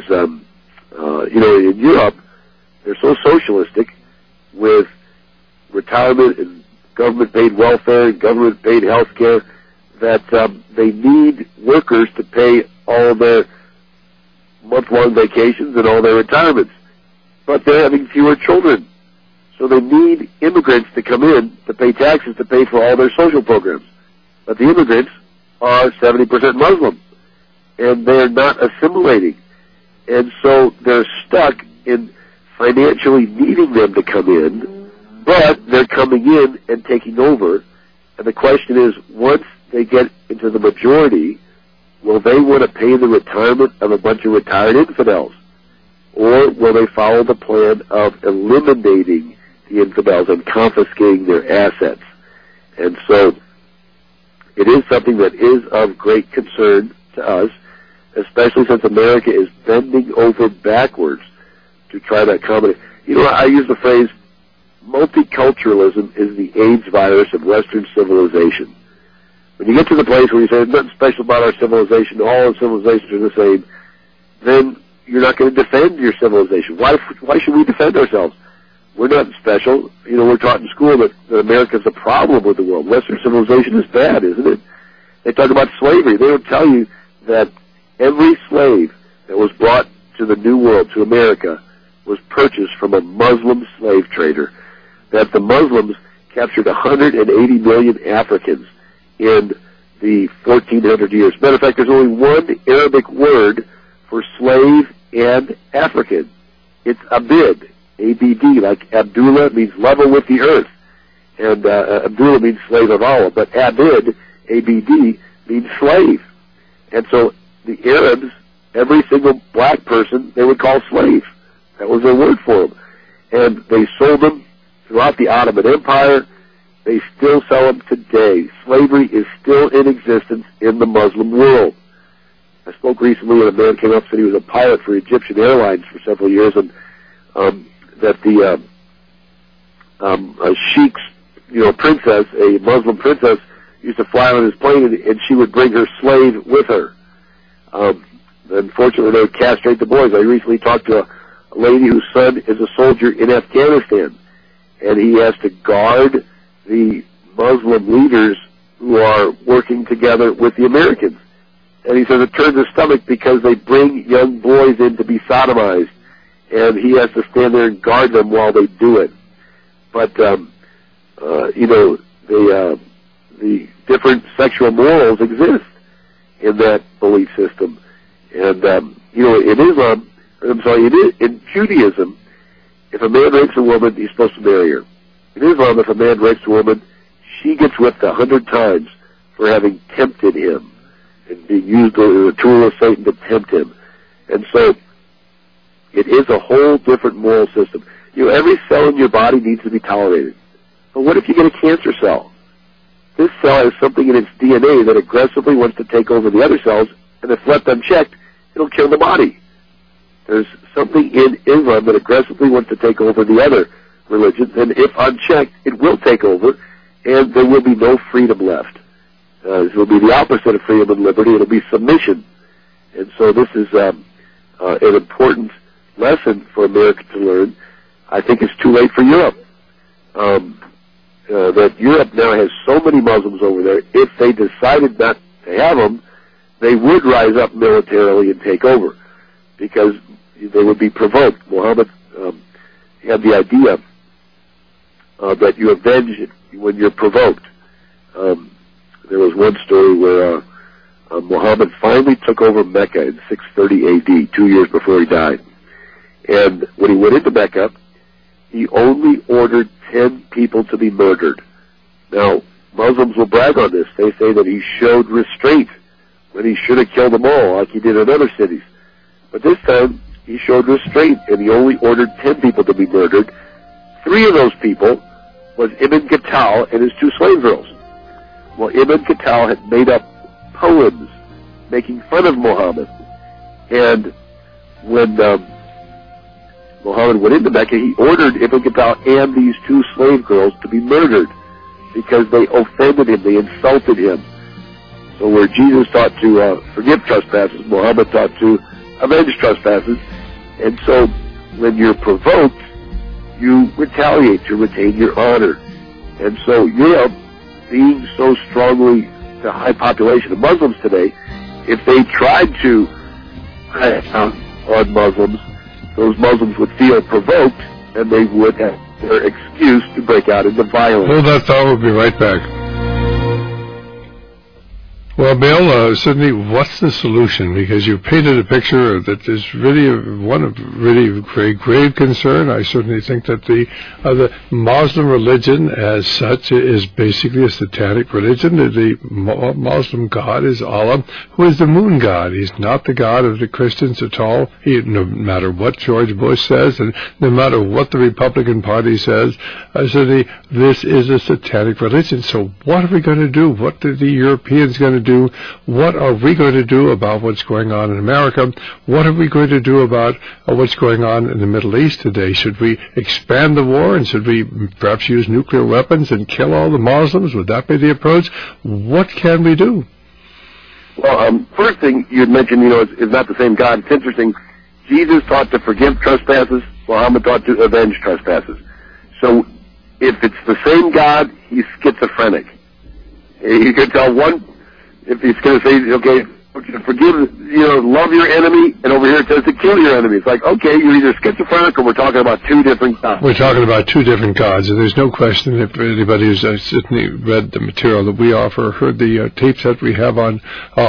you know, in Europe they're so socialistic with retirement and government-paid welfare and government-paid health care that they need workers to pay all of their month-long vacations and all their retirements. But they're having fewer children. So they need immigrants to come in to pay taxes to pay for all their social programs. But the immigrants are 70% Muslim, and they're not assimilating. And so they're stuck in financially needing them to come in, but they're coming in and taking over. And the question is, once they get into the majority, will they want to pay the retirement of a bunch of retired infidels? Or will they follow the plan of eliminating the infidels and confiscating their assets? And so it is something that is of great concern to us, especially since America is bending over backwards to try to accommodate. You know, I use the phrase, multiculturalism is the AIDS virus of Western civilization. When you get to the place where you say, there's nothing special about our civilization, all civilizations are the same, then you're not going to defend your civilization. Why should we defend ourselves? We're not special. You know, we're taught in school that America's a problem with the world. Western civilization is bad, isn't it? They talk about slavery. They don't tell you that every slave that was brought to the New World, to America, was purchased from a Muslim slave trader. That the Muslims captured 180 million Africans in the 1400 years. Matter of fact, there's only one Arabic word for slave and African. It's Abid, A-B-D, like Abdullah means level with the earth. And Abdullah means slave of Allah, but Abid, A-B-D, means slave. And so the Arabs, every single black person, they would call slave. That was their word for them. And they sold them throughout the Ottoman Empire. They still sell them today. Slavery is still in existence in the Muslim world. I spoke recently when a man came up and said he was a pilot for Egyptian Airlines for several years, and that the a sheikh's, you know, princess, a Muslim princess, used to fly on his plane, and she would bring her slave with her. Unfortunately, they would castrate the boys. I recently talked to a lady whose son is a soldier in Afghanistan, and he has to guard the Muslim leaders who are working together with the Americans. And he says it turns his stomach because they bring young boys in to be sodomized, and he has to stand there and guard them while they do it. But, you know, the different sexual morals exist in that belief system. And, you know, in Judaism, if a man rapes a woman, he's supposed to marry her. In Islam, if a man rapes a woman, she gets whipped 100 times for having tempted him and being used as a tool of Satan to tempt him. And so it is a whole different moral system. You know, every cell in your body needs to be tolerated. But what if you get a cancer cell? This cell has something in its DNA that aggressively wants to take over the other cells, and if left unchecked, it'll kill the body. There's something in Islam that aggressively wants to take over the other religions, and if unchecked, it will take over, and there will be no freedom left. It will be the opposite of freedom and liberty. It'll be submission. And so this is an important lesson for America to learn. I think it's too late for Europe. That Europe now has so many Muslims over there, if they decided not to have them, they would rise up militarily and take over, because they would be provoked. Muhammad had the idea that you avenge it when you're provoked. There was one story where Muhammad finally took over Mecca in 630 A.D., 2 years before he died. And when he went into Mecca, he only ordered 10 people to be murdered. Now, Muslims will brag on this. They say that he showed restraint when he should have killed them all, like he did in other cities. But this time, he showed restraint, and he only ordered 10 people to be murdered. 3 of those people was Ibn Khattal and his 2 slave girls. Well, Ibn Khattal had made up poems making fun of Muhammad. And when Muhammad went into Mecca, he ordered Ibn Khattal and these 2 slave girls to be murdered because they offended him, they insulted him. So where Jesus taught to forgive trespasses, Muhammad taught to avenge trespasses. And so when you're provoked, you retaliate to retain your honor. And so Europe, being so strongly the high population of Muslims today, if they tried to on Muslims, those Muslims would feel provoked, and they would have their excuse to break out into violence. Hold that thought. We'll be right back. Well, Bill, Sidney, what's the solution? Because you painted a picture that is really one of really grave concern. I certainly think that the Muslim religion as such is basically a satanic religion. The Muslim God is Allah, who is the moon god. He's not the God of the Christians at all. No matter what George Bush says, and no matter what the Republican Party says, Sidney, this is a satanic religion. So what are we going to do? What are the Europeans going to do? What are we going to do about what's going on in America? What are we going to do about what's going on in the Middle East today? Should we expand the war, and should we perhaps use nuclear weapons and kill all the Muslims? Would that be the approach? What can we do? Well, first thing you had mentioned, is not the same God. It's interesting. Jesus taught to forgive trespasses. Muhammad taught to avenge trespasses. So if it's the same God, he's schizophrenic. You can tell one. If he's going to say, okay, forgive, love your enemy, and over here it says to kill your enemy. It's like, okay, you're either schizophrenic or we're talking about 2 different gods. We're talking about 2 different gods, and there's no question if anybody who's certainly read the material that we offer, heard the tapes that we have on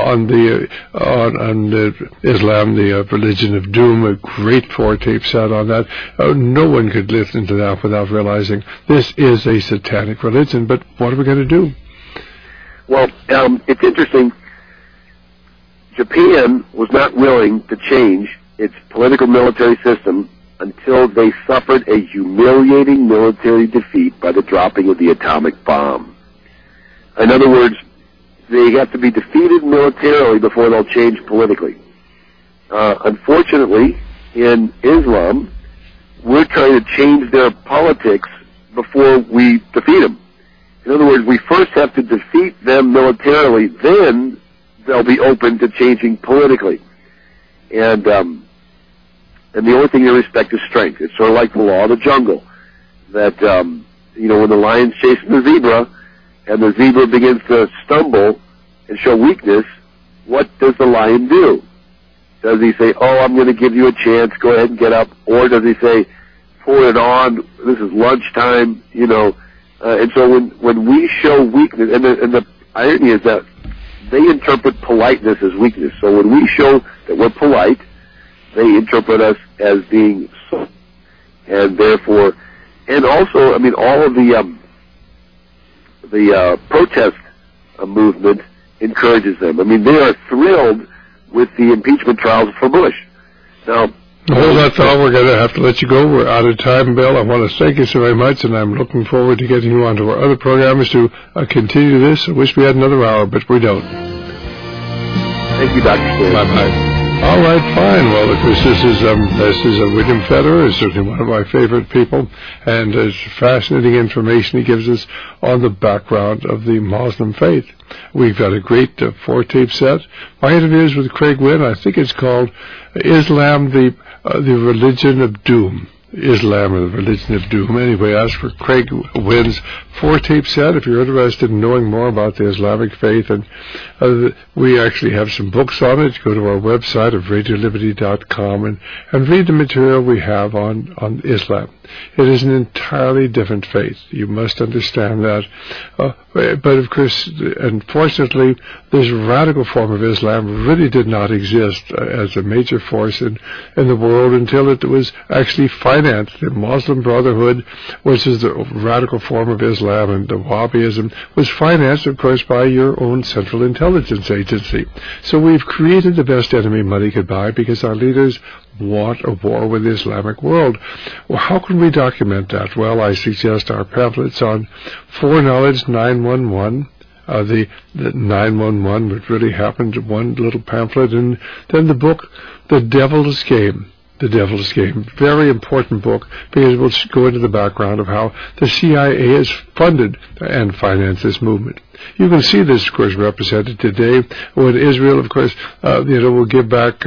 Islam, the religion of doom, a great 4-tape set on that. No one could listen to that without realizing this is a satanic religion. But what are we going to do? Well, it's interesting. Japan was not willing to change its political military system until they suffered a humiliating military defeat by the dropping of the atomic bomb. In other words, they have to be defeated militarily before they'll change politically. Unfortunately, in Islam, we're trying to change their politics before we defeat them. In other words, we first have to defeat them militarily, then they'll be open to changing politically. And the only thing they respect is strength. It's sort of like the law of the jungle, that, when the lion's chasing the zebra, and the zebra begins to stumble and show weakness, what does the lion do? Does he say, oh, I'm going to give you a chance, go ahead and get up? Or does he say, pour it on, this is lunchtime, and so when we show weakness, and the irony is that they interpret politeness as weakness. So when we show that we're polite, they interpret us as being soft. And therefore, and also, all of the protest movement encourages them. They are thrilled with the impeachment trials for Bush. Now, well, that's all. We're going to have to let you go. We're out of time, Bill. I want to thank you so very much, and I'm looking forward to getting you onto our other programs to continue this. I wish we had another hour, but we don't. Thank you, Dr. Stewart. Bye-bye. All right, fine. Well, of course, this is William Federer, is certainly one of my favorite people, and it's fascinating information he gives us on the background of the Muslim faith. We've got a great 4-tape set. My interviews with Craig Wynn, I think it's called Islam, the Religion of Doom. Islam, or the Religion of Doom. Anyway, ask for Craig Wynn's 4-tape set if you're interested in knowing more about the Islamic faith. And we actually have some books on it. Go to our website of RadioLiberty.com and read the material we have on Islam. It is an entirely different faith. You must understand that. But of course, unfortunately, this radical form of Islam really did not exist as a major force in the world until it was actually financed. The Muslim Brotherhood, which is the radical form of Islam, and the Wahhabism, was financed, of course, by your own Central Intelligence Agency. So we've created the best enemy money could buy because our leaders want a war with the Islamic world. Well, how can we document that? Well, I suggest our pamphlets on Foreknowledge 911. The 911, what really happened, one little pamphlet, and then the book, The Devil's Game. The Devil's Game. Very important book because it will go into the background of how the CIA has funded and financed this movement. You can see this, of course, represented today when Israel, of course, will give back,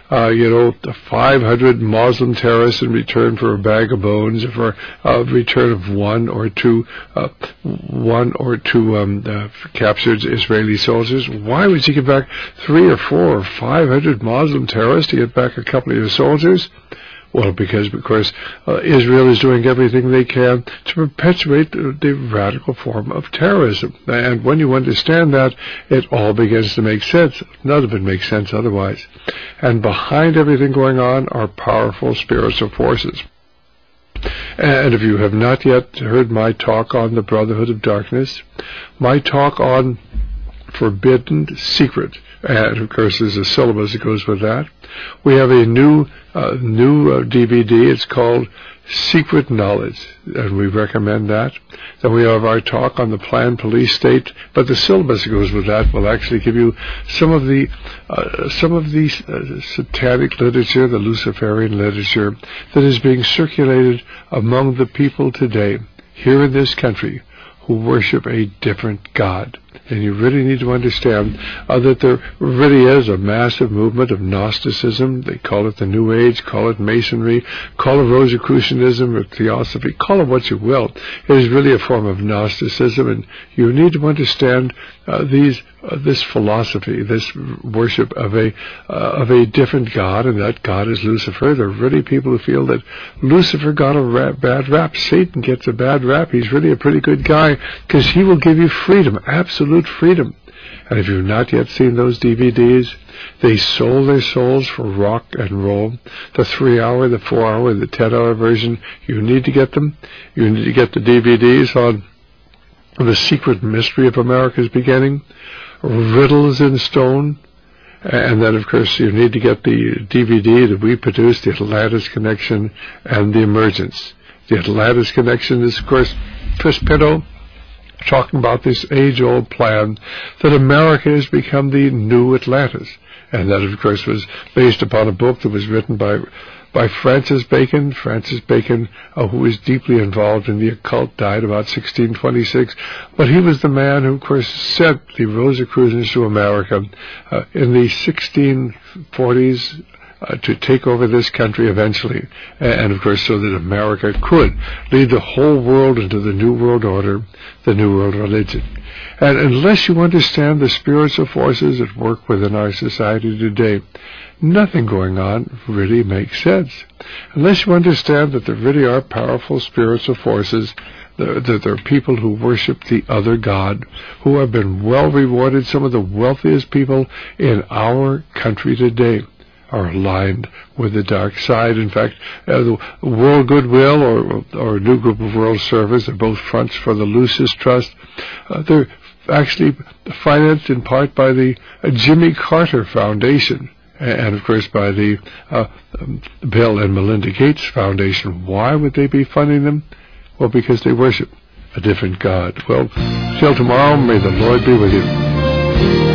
500 Muslim terrorists in return for a bag of bones, for a return of one or two captured Israeli soldiers. Why would you give back 300 or 400 or 500 Muslim terrorists to get back a couple of your soldiers? Well, because, of course, Israel is doing everything they can to perpetuate the radical form of terrorism. And when you understand that, it all begins to make sense. None of it makes sense otherwise. And behind everything going on are powerful spiritual forces. And if you have not yet heard my talk on the Brotherhood of Darkness, my talk on Forbidden Secret, and of course there's a syllabus that goes with that. We have a new DVD. It's called Secret Knowledge, and we recommend that. Then we have our talk on the planned police state, but the syllabus that goes with that will actually give you some of the satanic literature, the Luciferian literature that is being circulated among the people today here in this country who worship a different God. And you really need to understand that there really is a massive movement of Gnosticism. They call it the New Age, call it Masonry, call it Rosicrucianism or Theosophy, call it what you will. It is really a form of Gnosticism, and you need to understand this philosophy, this worship of a different God, and that God is Lucifer. There are really people who feel that Lucifer got a bad rap. Satan gets a bad rap. He's really a pretty good guy because he will give you freedom, absolute freedom. And if you've not yet seen those DVDs, they sold their souls for rock and roll. The 3-hour, the 4-hour, the 10-hour version, you need to get them. You need to get the DVDs on The Secret Mystery of America's Beginning, Riddles in Stone, and then, of course, you need to get the DVD that we produced, The Atlantis Connection and The Emergence. The Atlantis Connection is, of course, Chris Pinto talking about this age-old plan that America has become the new Atlantis. And that, of course, was based upon a book that was written by Francis Bacon. Francis Bacon, who was deeply involved in the occult, died about 1626. But he was the man who, of course, sent the Rosicrucians to America in the 1640s to take over this country eventually. And, of course, so that America could lead the whole world into the New World Order, the New World Religion. And unless you understand the spiritual forces at work within our society today, nothing going on really makes sense. Unless you understand that there really are powerful spiritual forces, that there are people who worship the other God, who have been well rewarded. Some of the wealthiest people in our country today are aligned with the dark side. In fact, the World Goodwill or New Group of World Service are both fronts for the Lucis Trust. They're actually financed in part by the Jimmy Carter Foundation and, of course, by the Bill and Melinda Gates Foundation. Why would they be funding them? Well, because they worship a different God. Well, till tomorrow, may the Lord be with you.